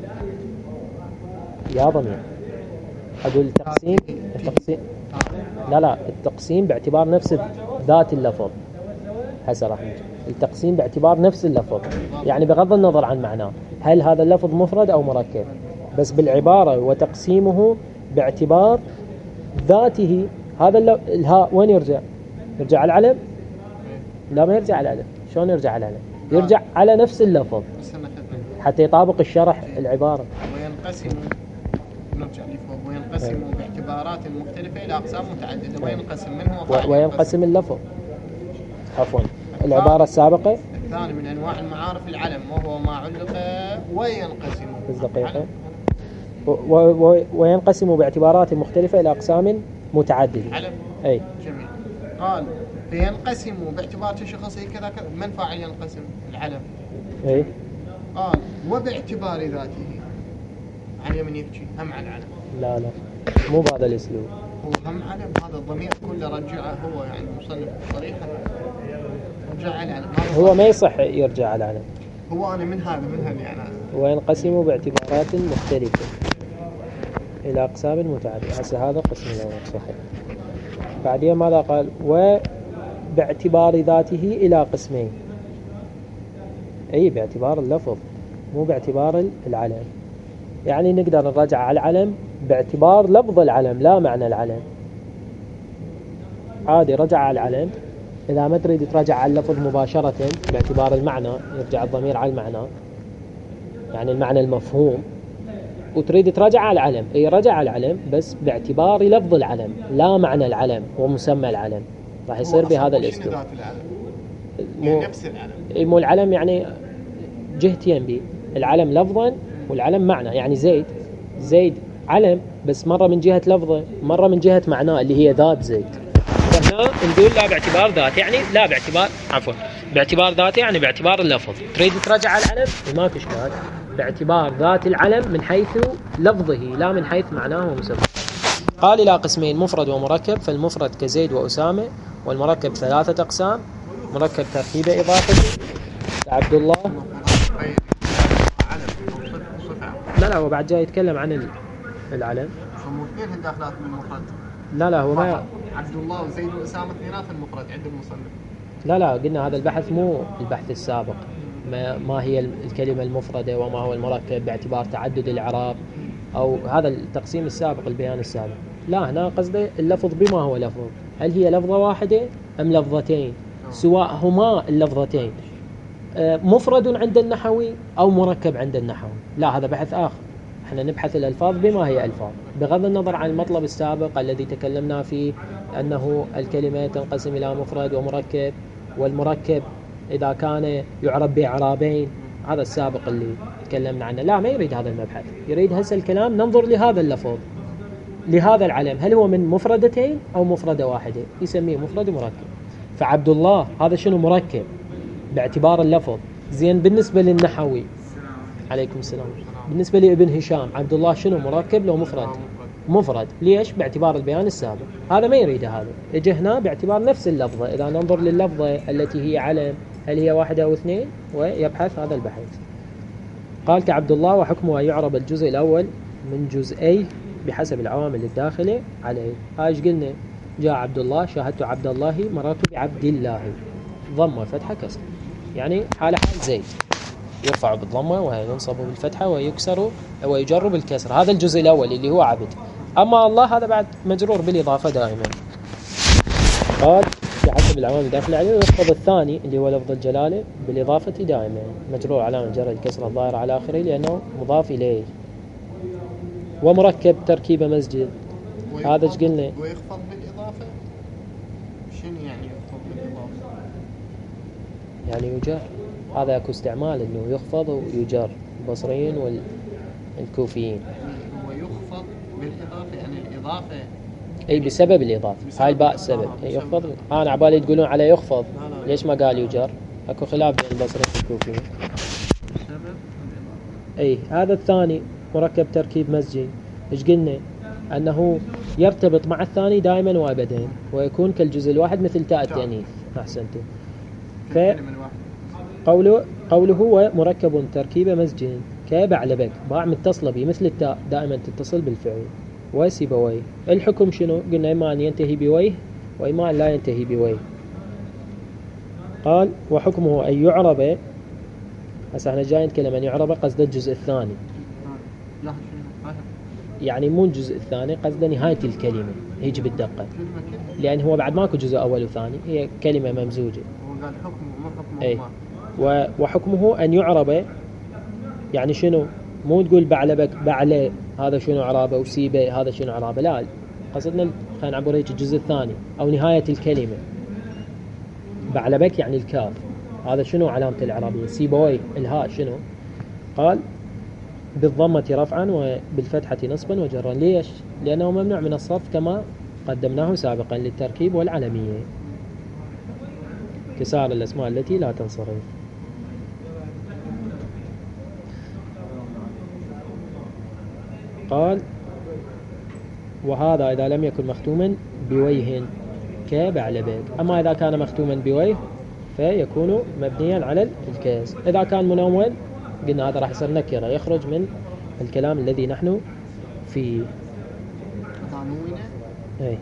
يا ضمير. أقول التقسيم التقسيم لا لا التقسيم باعتبار نفس ذات اللفظ. هسه راح نجي التقسيم باعتبار نفس اللفظ، يعني بغض النظر عن معناه، هل هذا اللفظ مفرد أو مركب، بس بالعبارة وتقسيمه باعتبار ذاته. هذا الهاء وين يرجع؟ يرجع على العلم؟ لا، ما يرجع على العلم. شلون يرجع على العلم؟ يرجع على نفس اللفظ حتى يطابق الشرح العبارة. وينقسم، نرجع لفوق، وينقسم باعتبارات مختلفة إلى أقسام متعددة، وينقسم منه و... وينقسم اللفظ. عفوا العبارة السابقة. الثاني من أنواع المعارف العلم، وهو ما علق وينقسم. بس دقيقة. و... و... وينقسم باعتبارات مختلفة إلى أقسام متعددة. علم. أي. جميل. قال فينقسم باعتبار شخصي كذا كذا. من فاعل ينقسم؟ العلم. أي. قال وباعتبار ذاته عن يمن يحكي هم على العلم. لا لا مو بهذا الاسلوب. هو هم علم، هذا الضمير كله رجعه هو يعني مصنف صريحة رجع على العلم. هو ما يصح يرجع على العلم. هو أنا من هذا من هذا يعني وينقسم باعتبارات مختلفة إلى أقسام متعددة. هسه هذا قسم الأول صحيح. بعدين ماذا قال؟ وباعتبار ذاته إلى قسمين، أي باعتبار اللفظ مو باعتبار العلم. يعني نقدر نرجع على العلم باعتبار لفظ العلم لا معنى العلم. عادي رجع على العلم. إذا ما تريد ترجع على اللفظ مباشرة باعتبار المعنى يرجع الضمير على المعنى، يعني المعنى المفهوم، وتريد ترجع على العلم أي رجع على العلم بس باعتبار لفظ العلم لا معنى العلم ومسمى العلم. راح يصير بهذا الاسلوب. مو نفس العلم. مو العلم يعني جهتين بي، العلم لفظا والعلم معنى. يعني زيد زيد علم بس مرة من جهة لفظه مرة من جهة معناه اللي هي ذات زيد. فهنا نقول لا باعتبار ذات، يعني لا باعتبار عفوا باعتبار ذاته يعني باعتبار اللفظ. تريد ترجع على العلم ما في اشكال باعتبار ذات العلم من حيث لفظه لا من حيث معناه ومسماه. قال إلى قسمين مفرد ومركب. فالمفرد كزيد وأسامة، والمركب ثلاثة أقسام: مركب تركيبة إضافة عبد الله. لا لا هو بعد جاي يتكلم عن العلم. اثنين داخلات من المفرد. لا لا هو ما عبد الله وزيد وأسامة اثنينات المفرد عند المصنف. لا لا قلنا هذا البحث مو البحث السابق. ما, ما هي الكلمة المفردة وما هو المركب باعتبار تعدد الإعراب أو هذا التقسيم السابق البيان السابق. لا هنا قصده اللفظ بما هو لفظ، هل هي لفظة واحدة أم لفظتين، سواء هما اللفظتين مفرد عند النحوي أو مركب عند النحوي. لا هذا بحث آخر. احنا نبحث الألفاظ بما هي ألفاظ بغض النظر عن المطلب السابق الذي تكلمنا فيه أنه الكلمة تنقسم إلى مفرد ومركب، والمركب إذا كان يعرب بإعرابين، هذا السابق اللي تكلمنا عنه. لا ما يريد هذا المبحث، يريد هسه الكلام ننظر لهذا اللفظ لهذا العلم هل هو من مفردتين أو مفردة واحدة، يسميه مفرد ومركب. فعبد الله هذا شنو؟ مركب باعتبار اللفظ. زين بالنسبة للنحوي عليكم السلام، بالنسبة لابن هشام عبد الله شنو؟ مركب لو مفرد؟ مفرد. ليش؟ باعتبار البيان السابق. هذا ما يريد هذا، اجى هنا باعتبار نفس اللفظة. إذا ننظر لللفظة التي هي علم هل هي واحدة أو اثنين، ويبحث هذا البحث. قال كعبد الله وحكمه يعرب الجزء الأول من جزئي بحسب العوامل الداخلة عليه. هايش قلنا جاء عبد الله، شاهدت عبد الله، مررت بعبد الله، ضمة فتحة كسر، يعني حال حال زيد يرفع بالضمة وينصب بالفتحة ويكسر ويجر بالكسر. هذا الجزء الأول اللي هو عبد. أما الله هذا بعد مجرور بالإضافة دائما. قال بحسب العوامل الداخلة عليه. ويخفض الثاني اللي هو لفظ الجلالة بالإضافة دائما، مجرور علامة جر الكسر الظاهرة على آخره لأنه مضاف إليه. ومركب تركيبة مسجد، هذا ايش قلنا؟ ويخفض بالإضافة. شنو يعني يخفض بالإضافة؟ يعني يجر. هذا اكو استعمال انه يخفض ويجر، البصريين والكوفيين. هو يخفض بالإضافة يعني الإضافة اي بسبب الإضافة، هاي الباء السبب. يخفض. انا عبالي تقولون على يخفض، ليش ما قال يجر؟ اكو خلاف بين البصريين والكوفيين. اي هذا الثاني مركب تركيب مسجد، ايش قلنا؟ انه يرتبط مع الثاني دائما وابدا ويكون كالجزء الواحد مثل تاء التأنيث. احسنتم. ف قوله قوله هو مركب تركيبة مسجد كبعلبك، باع متصلة به مثل التاء دائما تتصل بالفعل. وسيبويه الحكم شنو؟ قلنا إما أن ينتهي بويه وإما أن لا ينتهي بويه. قال وحكمه أن يعرب. هسه احنا جاي نتكلم أن يعرب قصد الجزء الثاني، يعني مو الجزء الثاني، قصد نهاية الكلمة يجي بالدقة، لأن هو بعد ماكو جزء أول وثاني، هي كلمة ممزوجة. وقال حكمه ما حكمه أي. وحكمه أن يعرب يعني شنو؟ مو تقول بعلبك بعلى هذا شنو عرابه وسيبه هذا شنو عرابه، لا قصدنا خلينا نعبر هيك الجزء الثاني أو نهاية الكلمة. بعلبك يعني الكاف، هذا شنو علامة الإعرابية؟ سيبوي الهاء شنو؟ قال بالضمة رفعا وبالفتحة نصبا وجرا. ليش؟ لأنه ممنوع من الصرف كما قدمناه سابقا للتركيب والعلمية، كسائر الأسماء التي لا تنصرف. قال وهذا إذا لم يكن مختوما بويه كبعلبك. أما إذا كان مختوما بويه فيكون مبنيا على الكاس. إذا كان منون قلنا هذا راح يصير نكرة، يخرج من الكلام الذي نحن فيه. اي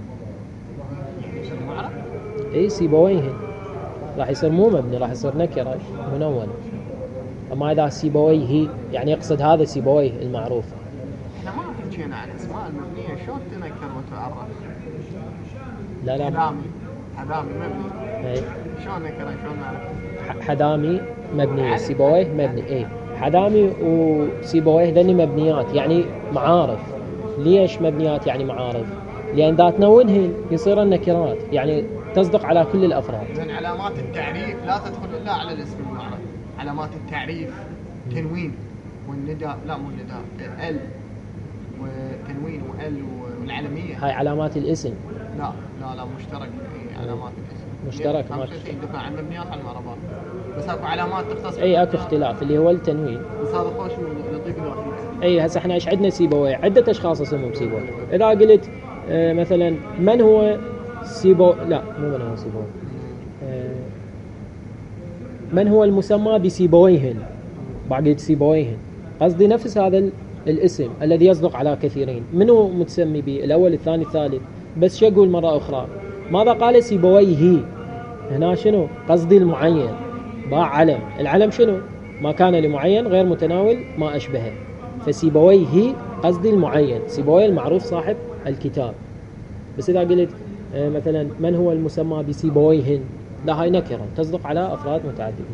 اي سيبويه راح يصير مو مبني، راح يصير نكرة منون. أما إذا سيبويه يعني يقصد هذا سيبويه المعروف. احنا ما حكينا عن الأسماء المبنية شلون تنكر وتعرف؟ لا لا حدامي حدامي مبني. اي شلون نكره شلون نعرف؟ حدامي مبنية، سيبويه مبني. اي حدامي وسيبويه ذني مبنيات يعني معارف. ليش مبنيات يعني معارف؟ لأن إذا تنونهن يصير النكرات يعني تصدق على كل الأفراد. لأن علامات التعريف لا تدخل إلا على الاسم المعرف. علامات التعريف تنوين والنداء، لا مو النداء، ال وتنوين وال والعلمية. هاي علامات الاسم. لا لا لا مشترك في علامات الاسم. مشترك ما ما في دفع عن مبنيات على المعرفات. بس اكو علامات تختص. اي اكو اختلاف اللي هو التنوين. بس هذا خوش من لطيف الوحيد. اي هسه احنا ايش عندنا سيبويه؟ عدة اشخاص اسمهم سيبويه. اذا قلت آه مثلا من هو سيبو لا مو من هو سيبويه آه من هو المسمى بسيبويهن؟ بعد سيبويهن قصدي نفس هذا الاسم الذي يصدق على كثيرين. منو متسمي به؟ الاول الثاني الثالث. بس شو اقول مرة اخرى؟ ماذا قال سيبويه؟ هنا شنو قصدي؟ المعين. باع علم. العلم شنو؟ ما كان لمعين غير متناول ما أشبهه. فسيبويه قصدي المعين، سيبويه المعروف صاحب الكتاب. بس إذا قلت مثلا من هو المسمى بسيبويهن، لا هاي نكرة تصدق على أفراد متعددين.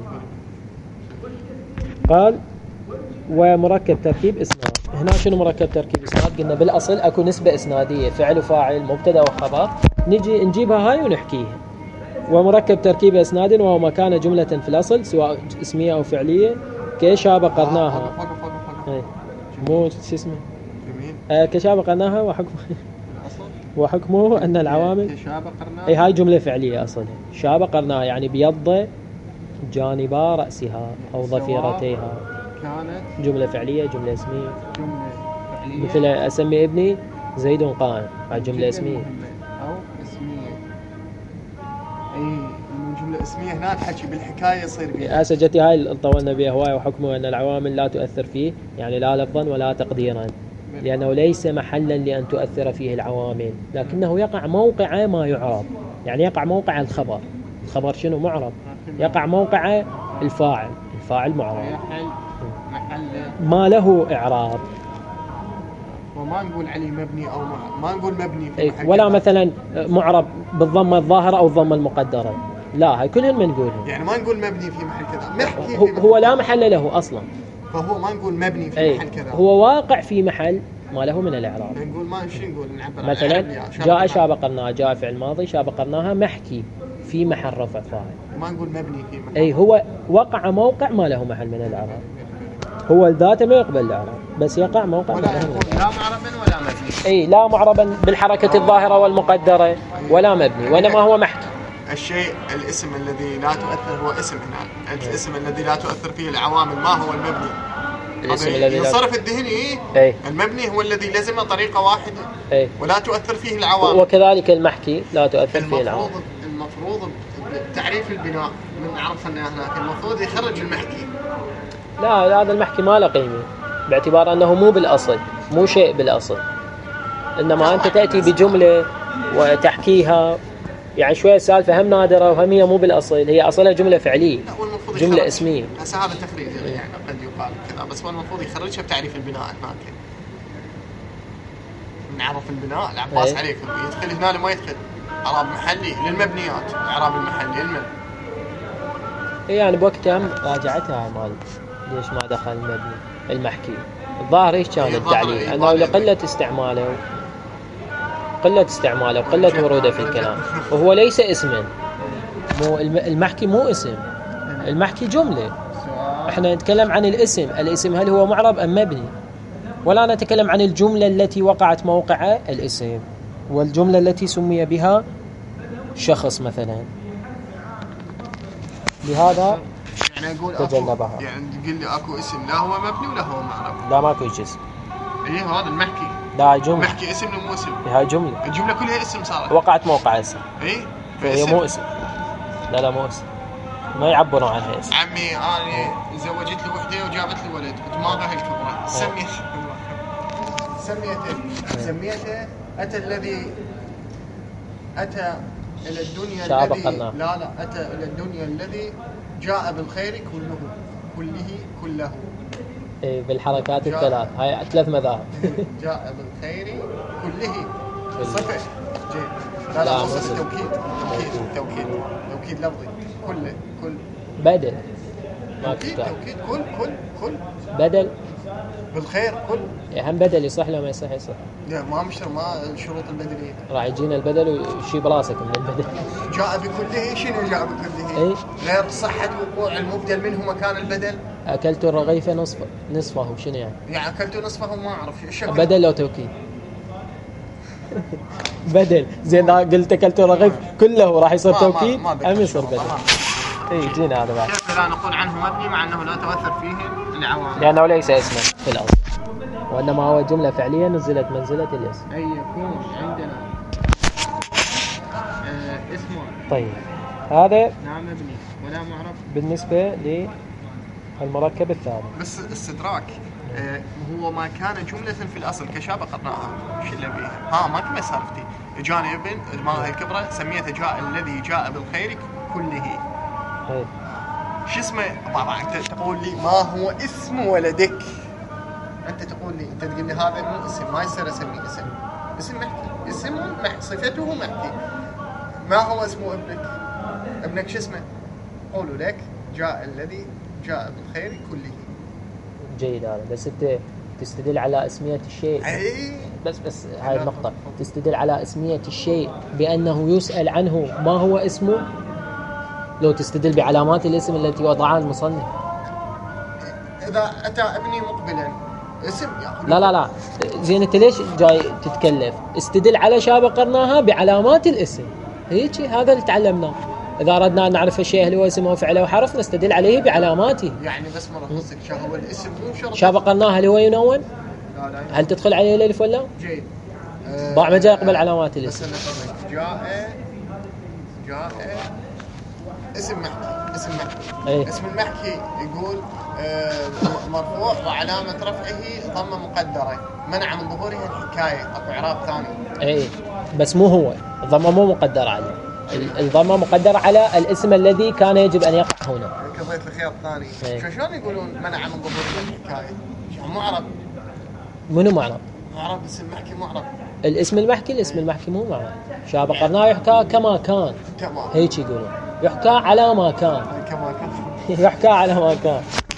قال ومركب تركيب إسناد. هنا شنو مركب تركيب إسناد؟ قلنا بالأصل أكو نسبة إسنادية، فعل وفاعل مبتدأ وخبر، نجي نجيبها هاي ونحكيها. ومركب تركيب إسناد وهو ما كان جملة في الأصل سواء اسمية أو فعلية كشابة قرناها. آه مو شو اسمه آه كشابة قرناها وحكم وحكمه أن العوامل أي هاي جملة فعلية أصلا. شابة قرناها يعني بيض جانبا رأسها أو ضفيرتيها. كانت جملة فعلية جملة اسمية. جملة فعلية مثل أسمي ابني زيد قائم، هاي جملة اسمية أو اسمية. أي جملة اسمية هنا تحكي بالحكاية يصير بيها. هسه جتي هاي اللي طولنا بها هواي. وحكمه أن العوامل لا تؤثر فيه يعني لا لفظا ولا تقديرا، لأنه ليس محلا لأن تؤثر فيه العوامل، لكنه يقع موقع ما يعرب. يعني يقع موقع الخبر. الخبر شنو؟ معرب. يقع موقع الفاعل. الفاعل معرب. ما له إعراب. وما نقول عليه مبني أو ما, ما نقول مبني في محل ولا مثلا معرب بالضمة الظاهرة أو الضمة المقدرة. لا هاي كلهن ما نقولهم. يعني ما نقول مبني في محل كذا. محكي هو, في محل هو لا محل له أصلا. فهو ما نقول مبني في أي. محل كذا. هو واقع في محل ما له من الإعراب. نقول ما شو نقول نعبر مثلا جاء شابقناها جاء فعل ماضي شابقناها محكي في محل رفع فاعل. ما نقول مبني في محل. أي هو وقع موقع ما له محل من الإعراب. هو الذات ما يقبل الإعراب بس يقع موقع ولا ما له من يكون لا معربا ولا مبني. أي لا معربا بالحركة الظاهرة والمقدرة ولا مبني، وإنما هو محكي. الشيء الاسم الذي لا تؤثر هو اسم هنا. الاسم الذي لا تؤثر فيه العوامل ما هو المبني. الاسم الذي ينصرف الذهني. أي. المبني هو الذي لزم طريقة واحدة. أي. ولا تؤثر فيه العوامل. وكذلك المحكي لا تؤثر فيه العوامل. المفروض تعريف البناء من عرفنا هناك المفروض يخرج المحكي. لا هذا المحكي ما له قيمة باعتبار أنه مو بالأصل، مو شيء بالأصل، إنما أنت تأتي بجملة وتحكيها يعني شوية سالفة هم نادرة وهم هي مو بالأصل، هي أصلها جملة فعلية جملة اسمية. هسه هذا تخريج يعني قد يقال كذا، بس هو المفروض يخرجها بتعريف البناء هناك. نعرف البناء العباس أيه. عليك يدخل هنا ما يدخل إعراب محلي للمبنيات، إعراب المحلي للمبني. إيه يعني بوقتها هم راجعتها مال ليش ما دخل المبني المحكي. الظاهر إيش كان التعليل أنه لقلة استعماله قلة استعماله وقلة وروده في الكلام، وهو ليس اسما. مو المحكي مو اسم، المحكي جملة. احنا نتكلم عن الاسم. الاسم هل هو معرب أم مبني؟ ولا نتكلم عن الجملة التي وقعت موقع الاسم والجملة التي سمي بها شخص مثلا. لهذا يعني أقول تجنبها. يعني تقول لي أكو اسم لا هو مبني ولا هو معرب. لا ماكو جسم. ايه هذا المحكي. لا جملة. محكي اسم ولا مو اسم؟ هاي جملة. الجملة كلها اسم صارت. وقعت موقع اسم. ايه. هي مو اسم. لا لا مو اسم. ما يعبرون عنها اسم. عمي انا زوجت لي وحده وجابت لي ولد، دماغها الكبرى، سميت سميته سميته اتى الذي اتى الى الدنيا الذي لا لا اتى الى الدنيا الذي جاء بالخير كله كله كله. اي بالحركات الثلاث هاي ثلاث مذاهب. جاء بالخير كله صفه. لا لا مو توكيد توكيد توكيد توكيد لفظي. كله كل بدل ما توكيد توكيد كل كل كل بدل بالخير كل. هم بدل يصح لو ما يصح يصح. لا ما مش ما الشروط البدليه. راح يجينا البدل ويشيب راسك من البدل. جاء بكله شنو جاء بكله؟ اي غير صحة وقوع المبدل منه مكان البدل. اكلت الرغيف نصف نصفه شنو يعني؟ يعني اكلت نصفه ما اعرف ايش بدل لو توكيد. بدل زين قلت اكلت الرغيف كله راح يصير توكيد ام يصير بدل؟ اي جينا هذا بعد. كيف لا نقول عنه مبني مع انه لا تؤثر فيه العوامل؟ لانه ليس اسما في الاصل وانما هو جمله فعليه نزلت منزله الاسم. اي يكون عندنا آه اسمه. طيب هذا لا مبني ولا معرف بالنسبه للمركب الثاني. بس استدراك آه هو ما كان جمله في الاصل كشابه قرناها شو اللي بيها ها ما كما سالفتي اجاني ابن دماغه الكبرى سميته جاء الذي جاء بالخير كله. اي شو اسمه؟ طبعا انت تقول لي ما هو اسم ولدك. انت تقول لي انت تقول لي هذا مو اسم ما يصير اسميه اسم. اسم محكي اسم محكي صفته محكي. ما هو اسم ابنك؟ ابنك شو اسمه؟ قولوا لك جاء الذي جاء بالخير كله. جيد هذا بس انت تستدل على اسمية الشيء. اي بس بس هاي النقطة تستدل على اسمية الشيء بأنه يسأل عنه ما هو اسمه لو تستدل بعلامات الاسم التي وضعها المصنف. إذا أتى ابني مقبلا اسم يأخذ. لا لا لا زين انت ليش جاي تتكلف؟ استدل على شابه قرناها بعلامات الاسم. هيك هذا اللي تعلمناه. إذا أردنا أن نعرف الشيء هل هو اسم أو فعل أو حرف نستدل عليه بعلاماته. يعني بس مرة قصدك شو هو الاسم مو شرط. شابه قرناه هل هو ينون؟ لا لا هل تدخل عليه الألف ولا؟ جيد. ضاع ما جاء قبل علامات الاسم. جاء جاء اسم محكي اسم محكي. أيه؟ اسم المحكي يقول آه مرفوع وعلامة رفعه ضمة مقدرة منع من ظهورها الحكاية. اكو اعراب ثاني. اي بس مو هو الضمة مو مقدرة عليه. الضمة مقدرة على الاسم الذي كان يجب أن يقع هنا. قضيت الخيار الثاني. شلون يقولون منع من ظهورها الحكاية؟ معرب. منو معرب؟ معرب اسم محكي معرب. الاسم المحكي الاسم المحكي مو معرب. شابه قرناه يحكى كما كان. تمام. هيك يقولون يحكى على ما كان. كما كان. يحكى على ما كان.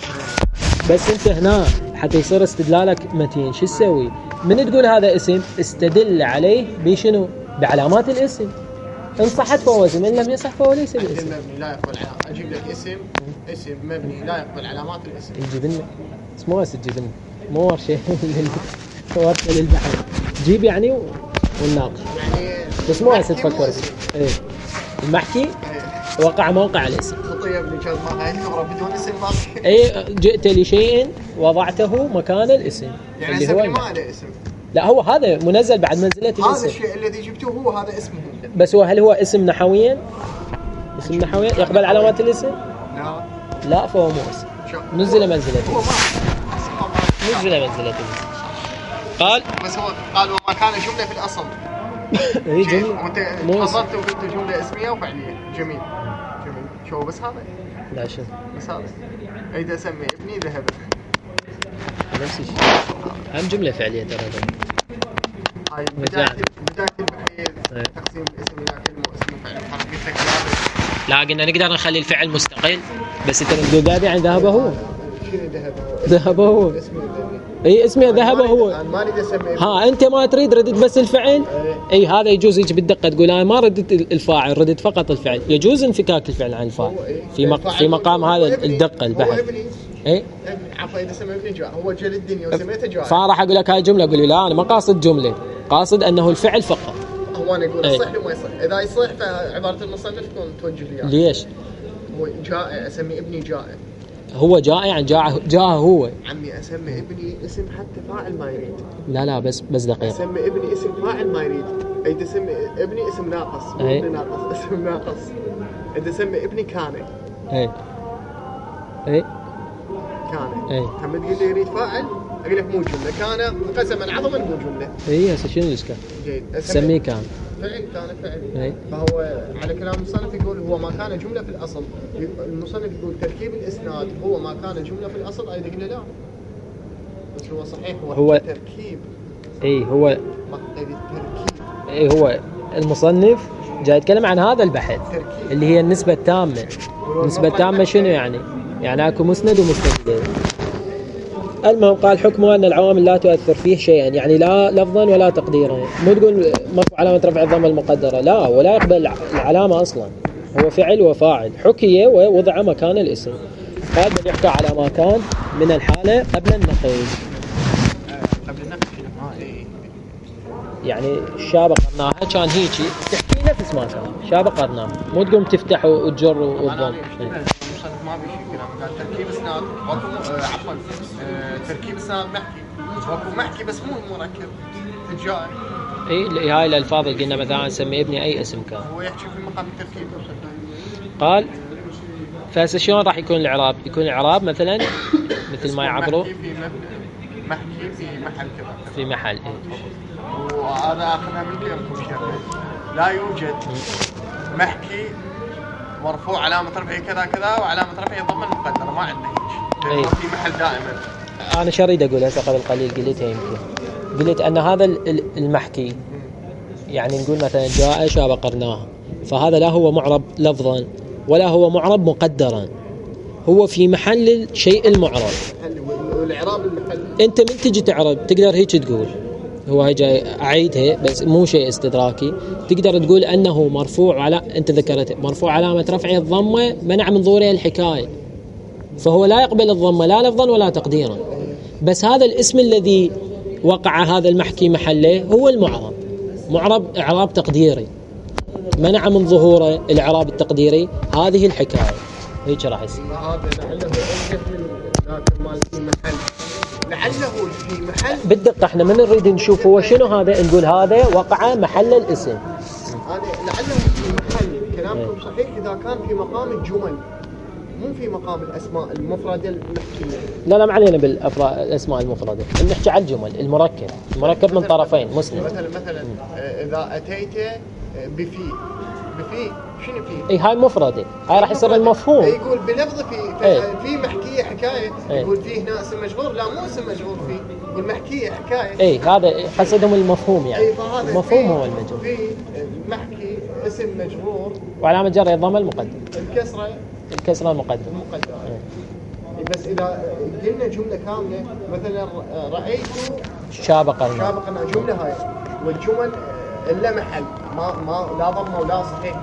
بس انت هنا حتى يصير استدلالك متين شو تسوي؟ من تقول هذا اسم استدل عليه بشنو؟ بعلامات الاسم. ان صحت فهو اسم ان لم يصح فهو ليس باسم. مبني لا يقبل علامات. اجيب لك اسم اسم مبني لا يقبل علامات الاسم. يجيب لنا بس مو هسه تجيب لنا مو ورشه ورشه للبحث جيب يعني ونناقش يعني بس مو هسه تفكر ايه المحكي ايه. وقع موقع الاسم. خطيه ابن كذا ما هاي الكبرى بدون اسم باقي. اي جئت لشيء وضعته مكان الاسم يعني اللي هو ما له اسم. لا هو هذا منزل بعد منزله الاسم. هذا الشيء الذي جبته هو هذا اسمه. بس هو هل هو اسم نحويا؟ اسم نحويا يقبل علامات الاسم؟ لا لا فهو مو اسم. نزل منزله الاسم. نزل منزله الاسم. قال بس هو قال وما كان جمله في الاصل. هي جمله وانت حضرت وقلت جمله اسميه وفعليه. جميل جميل شو بس هذا؟ لا شو بس هذا اريد اسمي ابني ذهب نفس الشيء. هم جمله فعليه ترى. هاي بدايه بدايه البحث تقسيم الاسم الى كلمه واسم وفعل وحرف. قلت لك لا قلنا نقدر نخلي الفعل مستقل بس انت تقول ذهب يعني ذهب هو. شنو ذهب؟ ذهب هو. اي اسمه ذهب هو. انا ما اريد اسمي. ها انت ما تريد ردد بس الفعل. اي هذا يجوز يجي بالدقه تقول انا ما ردت الفاعل ردت فقط الفعل. يجوز انفكاك الفعل عن الفاعل في مق... في مقام هذا الدقه البحث. اي عفوا اذا سمى ابني جاء هو جل الدنيا وسميته جاء. فراح اقول لك هاي الجمله اقول لي لا انا ما قاصد جمله قاصد انه الفعل فقط. هو انا اقول يصح وما يصح. اذا يصح فعباره المصنف تكون توجه لي. ليش؟ هو جاء اسمي ابني جاء. هو جاء يعني جاء جاء هو. عمي اسمي ابني اسم حتى فاعل ما يريد. لا لا بس بس دقيقه. اسمي ابني اسم فاعل ما يريد. اي تسمي ابني اسم ناقص. أي. ابن ناقص اسم ناقص. انت تسمي ابني كان. اي اي كان. اي هم تقول لي يريد فاعل اقول لك مو جمله. كان قسما عظما مو جمله. اي هسه شنو الاشكال؟ جيد. سميه كان. فعل كان فعل. اي فهو على كلام المصنف يقول هو ما كان جمله في الاصل. المصنف يقول تركيب الاسناد هو ما كان جمله في الاصل. ايضا قلنا لا. بس هو صحيح هو, هو تركيب. اي هو ما التركيب. اي هو المصنف جاي يتكلم عن هذا البحث تركيب. اللي هي النسبة التامة. النسبة التامة شنو يعني؟ يعني اكو مسند ومسند إليه. المهم قال حكمه ان العوامل لا تؤثر فيه شيئا، يعني لا لفظا ولا تقديرا. مو تقول مرفوع علامة رفع الضمة المقدرة، لا ولا يقبل العلامة اصلا، هو فعل وفاعل حكي ووضع مكان الاسم. قال بل يحكى على ما كان من الحالة قبل النقل. قبل النقل اه اي يعني الشابة قرناها كان هيجي تحكي نفس ما كان شابة قرناها، مو تقوم تفتح وتجر وتضم. المصنف ما بيشي كلام. قال تركيب اسناد وكو آه عفوا آه تركيب اسناد محكي وكو محكي بس مو مركب تجاري. اي هاي الالفاظ اللي قلنا مثلا نسمي ابني اي اسم كان. هو يحكي في مقام التركيب. قال فهسه شلون راح يكون الاعراب؟ يكون الاعراب مثلا مثل ما يعبروا محكي في محكي في محل كذا في محل. وهذا اخذها من كلامكم شر. لا يوجد محكي مرفوع علامة رفعه كذا كذا وعلامة رفعه الضمة المقدرة. ما عندنا هيك. أي. في محل دائما. انا شو اريد اقول هسه قبل قليل قلتها يمكن قلت ان هذا المحكي يعني نقول مثلا جاء شابه قرناها، فهذا لا هو معرب لفظا ولا هو معرب مقدرا، هو في محل الشيء المعرب. والاعراب المحل انت من تجي تعرب تقدر هيك تقول، هو هي جاي اعيدها بس مو شيء استدراكي، تقدر تقول انه مرفوع على انت ذكرت مرفوع علامه رفعه الضمه منع من ظهورها الحكايه، فهو لا يقبل الضمه لا لفظا ولا تقديرا. بس هذا الاسم الذي وقع هذا المحكي محله هو المعرب، معرب اعراب تقديري منع من ظهوره الاعراب التقديري. هذه الحكايه هيك راح يصير. هذا لعله لكن مال في محل لعله في محل بالدقه احنا من نريد نشوف هو شنو هذا نقول هذا وقع محل الاسم. هذا لعله في محل. كلامكم صحيح اذا كان في مقام الجمل مو في مقام الاسماء المفرده المحكيه. لا لا ما علينا بالاسماء المفرده، نحكي على الجمل المركب المركب من طرفين مسند. مثلا مثلا اذا اتيت بفي بفي شنو في؟ اي هاي مفرده، هاي راح يصير المفهوم. يقول بلفظ في في, ايه؟ في محكيه حكايه. ايه؟ يقول في هنا اسم مجرور. لا مو اسم مجرور فيه، يقول محكيه حكايه. اي هذا قصدهم المفهوم يعني. اي فهذا المفهوم هو المجرور. في محكي اسم مجرور وعلامه جر الضمه المقدر الكسره الكسره المقدره المقدره. ايه. بس اذا قلنا جمله كامله مثلا رايت شابه قرنا شابه قرنا جمله هاي والجمل الا محل ما ما لا ضمه ولا صحيح.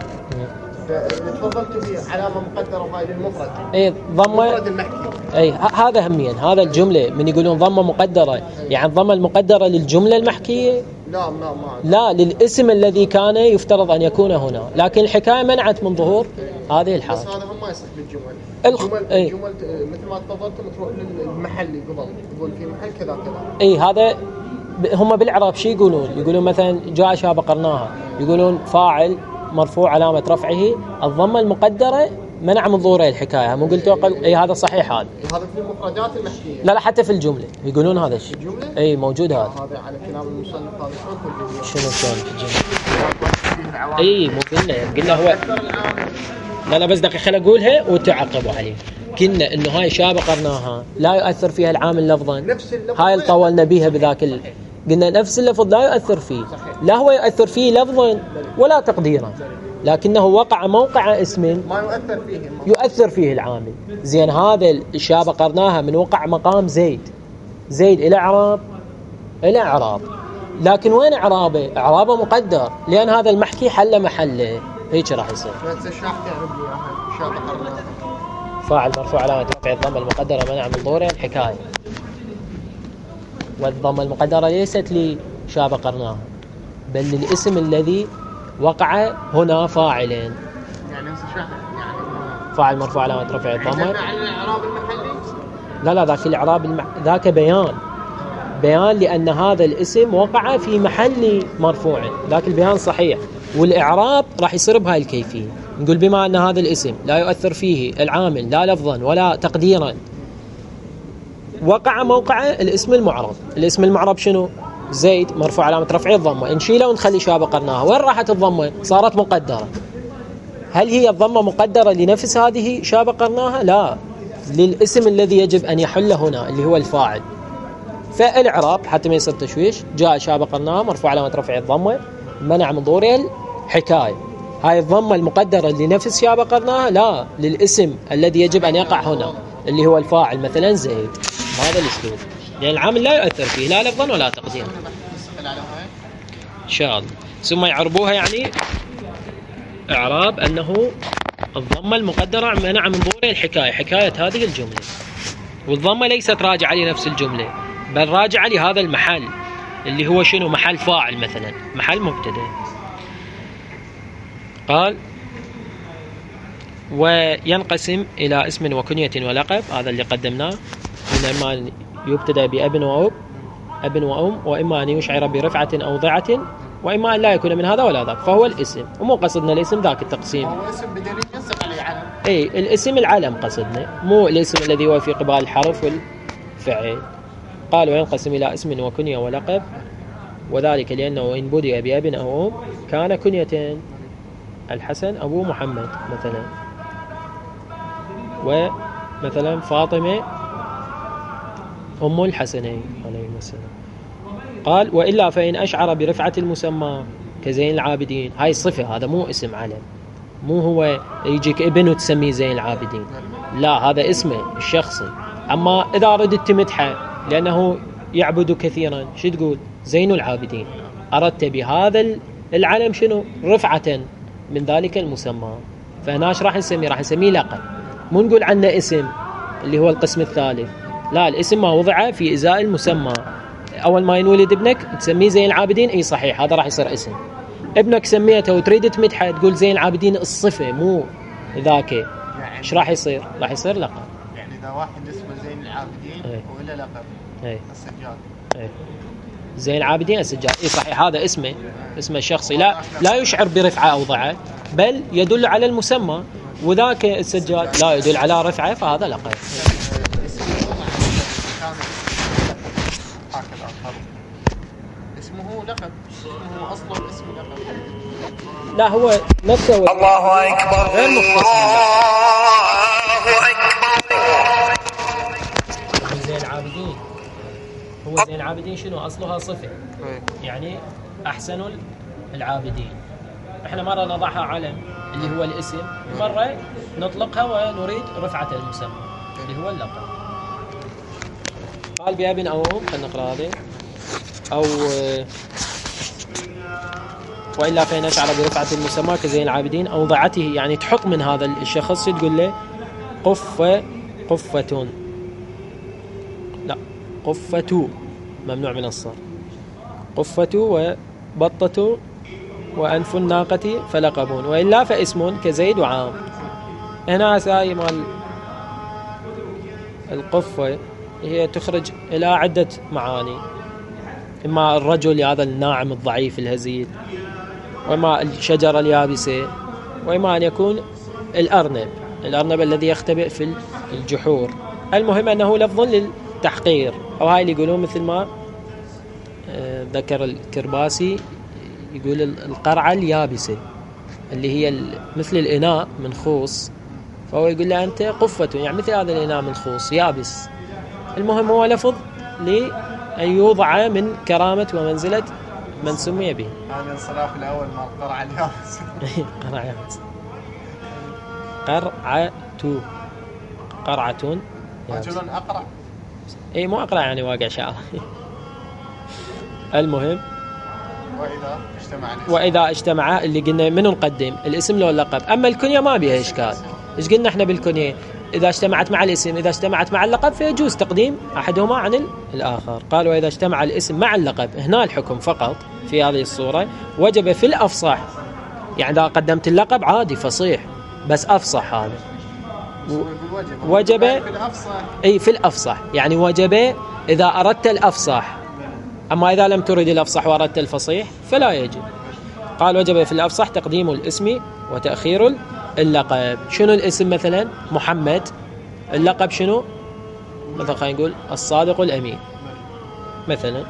فتفضلت في علامه مقدره وهاي للمفرد. اي ضمه مفرد المحكي. اي هذا هميا هذا الجمله من يقولون ضمه مقدره يعني الضمه المقدره للجمله المحكيه. لا ما ما لا للاسم الذي كان يفترض ان يكون هنا، لكن الحكايه منعت من ظهور هذه الحاله. بس هذا هم ما يصح بالجمل. الخ... الجمل اي. الجمل مثل ما تفضلتم تروح للمحلي قبل يقول في محل كذا كذا. اي هذا هم بالعرب شي يقولون؟ يقولون مثلا جاء شابه قرناها يقولون فاعل مرفوع علامه رفعه الضمه المقدره منع من ظهور الحكايه. مو قلت اي هذا صحيح. هذا هذا في المفردات المحكيه. لا لا حتى في الجمله يقولون هذا الشيء. الجمله اي موجود هذا. هذا على كلام المصنف. هذا شلون شنو شلون في الجمله؟ اي مو قلنا قلنا هو لا لا بس دقيقه خل اقولها وتعقبوا عليه. قلنا انه هاي شابه قرناها لا يؤثر فيها العامل لفظا. نفس اللفظ هاي اللي طولنا بيها بذاك ال... قلنا نفس اللفظ لا يؤثر فيه. لا هو يؤثر فيه لفظا ولا تقديرا، لكنه وقع موقع اسم ما يؤثر فيه يؤثر فيه العامل. زين هذا الشابه قرناها من وقع مقام زيد. زيد الى اعراب الى اعراب، لكن وين اعرابه؟ اعرابه مقدر لان هذا المحكي حل محله. هيك راح يصير. بس الشاح تعرف لي اياها شابه قرناها فاعل مرفوع علامه رفع الضمه المقدره منع من ظهورها الحكايه، والضمه المقدره ليست لشابه قرناها بل للاسم الذي وقع هنا فاعلين. يعني الشاح يعني فاعل مرفوع علامه رفع الضمه على الاعراب المحلي لا لا ذاك الإعراب المع... ذاك بيان بيان لأن هذا الاسم وقع في محل مرفوع، ذاك البيان صحيح، والإعراب راح يصير بهاي الكيفية. نقول بما أن هذا الاسم لا يؤثر فيه العامل لا لفظا ولا تقديرا، وقع موقع الاسم المعرب. الاسم المعرب شنو؟ زيد مرفوع علامة رفعه الضمة، نشيله ونخلي شابه قرناها. وين راحت الضمة؟ صارت مقدرة. هل هي الضمة مقدرة لنفس هذه شابه قرناها؟ لا، للاسم الذي يجب أن يحل هنا اللي هو الفاعل. فالإعراب حتى ما يصير تشويش، جاء شابه قرناها مرفوع علامة رفعه الضمة، منع من ظهورها الحكاية. هاي الضمة المقدرة لنفس شابه قرناها؟ لا، للاسم الذي يجب أن يقع هنا اللي هو الفاعل، مثلا زيد. هذا الاسلوب لأن العامل لا يؤثر فيه لا لفظا ولا تقديرا. إن شاء الله ثم يعربوها يعني إعراب أنه الضمة المقدرة منع من ظهورها الحكاية، حكاية هذه الجملة. والضمة ليست راجعة لنفس الجملة، بل راجعة لهذا المحل اللي هو شنو؟ محل فاعل، مثلا محل مبتدأ. قال وينقسم إلى اسم وكنية ولقب، هذا اللي قدمناه، من إما يبتدأ بأب وأب أب وأم، وإما أن يشعر برفعة أو ضعة، وإما أن لا يكون من هذا ولا ذاك، فهو الاسم. ومو قصدنا الاسم ذاك التقسيم، هو اسم بدليل ينسق عليه علم. أي الاسم العلم قصدنا، مو الاسم الذي هو في قبال الحرف والفعل. قال وينقسم إلى اسم وكنية ولقب، وذلك لأنه إن بدأ بأب أو أم كان كنيتين، الحسن أبو محمد مثلا، ومثلا فاطمة أم الحسنين عليهما السلام. قال وإلا فإن أشعر برفعة المسمى كزين العابدين، هاي الصفة، هذا مو اسم علم، مو هو يجيك ابن وتسميه زين العابدين، لا، هذا اسمه الشخصي. أما إذا ردت تمدحه لأنه يعبد كثيرا، شو تقول؟ زين العابدين. أردت بهذا العلم شنو؟ رفعة من ذلك المسمى، فهناش راح نسميه راح نسميه لقب، مو نقول عنه اسم اللي هو القسم الثالث. لا، الاسم ما وضع في إزاء المسمى. أول ما ينولد ابنك تسميه زين العابدين، أي صحيح، هذا راح يصير اسم. ابنك سميته وتريد تمدحه تقول زين العابدين الصفة مو ذاك، ايش راح يصير؟ راح يصير لقب. يعني إذا واحد اسمه زين العابدين ايه. ولا لقب ايه. السجاد. ايه. زين العابدين السجاد، اي صحيح، هذا اسمه اسمه الشخصي، لا لا يشعر برفعة أو ضعة، بل يدل على المسمى. وذاك السجاد لا يدل على رفعة، فهذا لقب. اسمه لقب، اسمه أصله الاسم لقب. لا، هو نفسه الله أكبر غير مختص الله أكبر. زين العابدين، هو زين العابدين شنو أصلها؟ صفة، يعني أحسن العابدين. احنا مرة نضعها علم اللي هو الاسم، مرة نطلقها ونريد رفعة المسمى اللي هو اللقب. قال بأب أو أم، خلينا نقرأ هذه. أو وإلا فإن أشعر برفعة المسمى كزين العابدين أو ضعته، يعني تحط من هذا الشخص تقول له قفة قفة، لا قفة، ممنوع من الصرف. قفة وبطة وأنف الناقة فلقبون، وإلا فاسم كزيد وعام. هنا ساي مال القفة هي تخرج إلى عدة معاني، إما الرجل هذا الناعم الضعيف الهزيل، وإما الشجرة اليابسة، وإما أن يكون الأرنب الأرنب الذي يختبئ في الجحور. المهم أنه لفظ للتحقير، أو هاي اللي يقولون مثل ما ذكر الكرباسي، يقول القرعة اليابسة اللي هي مثل الإناء من خوص، فهو يقول له أنت قفة، يعني مثل هذا الإناء من خوص يابس. المهم هو لفظ لأن يوضع من كرامة ومنزلة من سمي به. هذا الصراف الأول مع القرعة اليابس. قرعة يابس، قرعة قرعة رجل أقرع، اي مو أقرع يعني واقع شعر. المهم وإذا اجتمع الاسم. وإذا اجتمع اللي قلنا منو نقدم، الاسم لو اللقب. أما الكنية ما بيها إشكال، إيش قلنا إحنا بالكنية؟ إذا اجتمعت مع الاسم، إذا اجتمعت مع اللقب فيجوز تقديم أحدهما عن الآخر. قال وإذا اجتمع الاسم مع اللقب، هنا الحكم فقط في هذه الصورة وجب في الأفصح، يعني إذا قدمت اللقب عادي فصيح، بس أفصح هذا وجب وجب في الافصح. اي في الافصح، يعني وجب اذا اردت الافصح، اما اذا لم ترد الافصح واردت الفصيح فلا يجب. قال وجب في الافصح تقديم الاسم وتاخير اللقب. شنو الاسم؟ مثلا محمد. اللقب شنو؟ مثلا خلينا نقول الصادق الامين مثلا.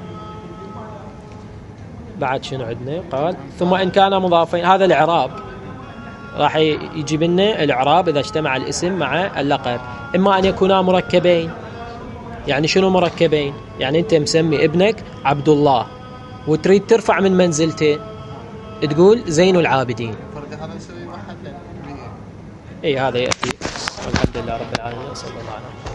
بعد شنو عندنا؟ قال ثم ان كان مضافين. هذا الاعراب راح يجيب لنا الاعراب اذا اجتمع الاسم مع اللقب. اما ان يكونا مركبين. يعني شنو مركبين؟ يعني انت مسمي ابنك عبد الله وتريد ترفع من منزلته تقول زين العابدين. فرق هذا نسوي واحد. اي هذا ياتي. والحمد لله رب العالمين، صلى الله عليه وسلم.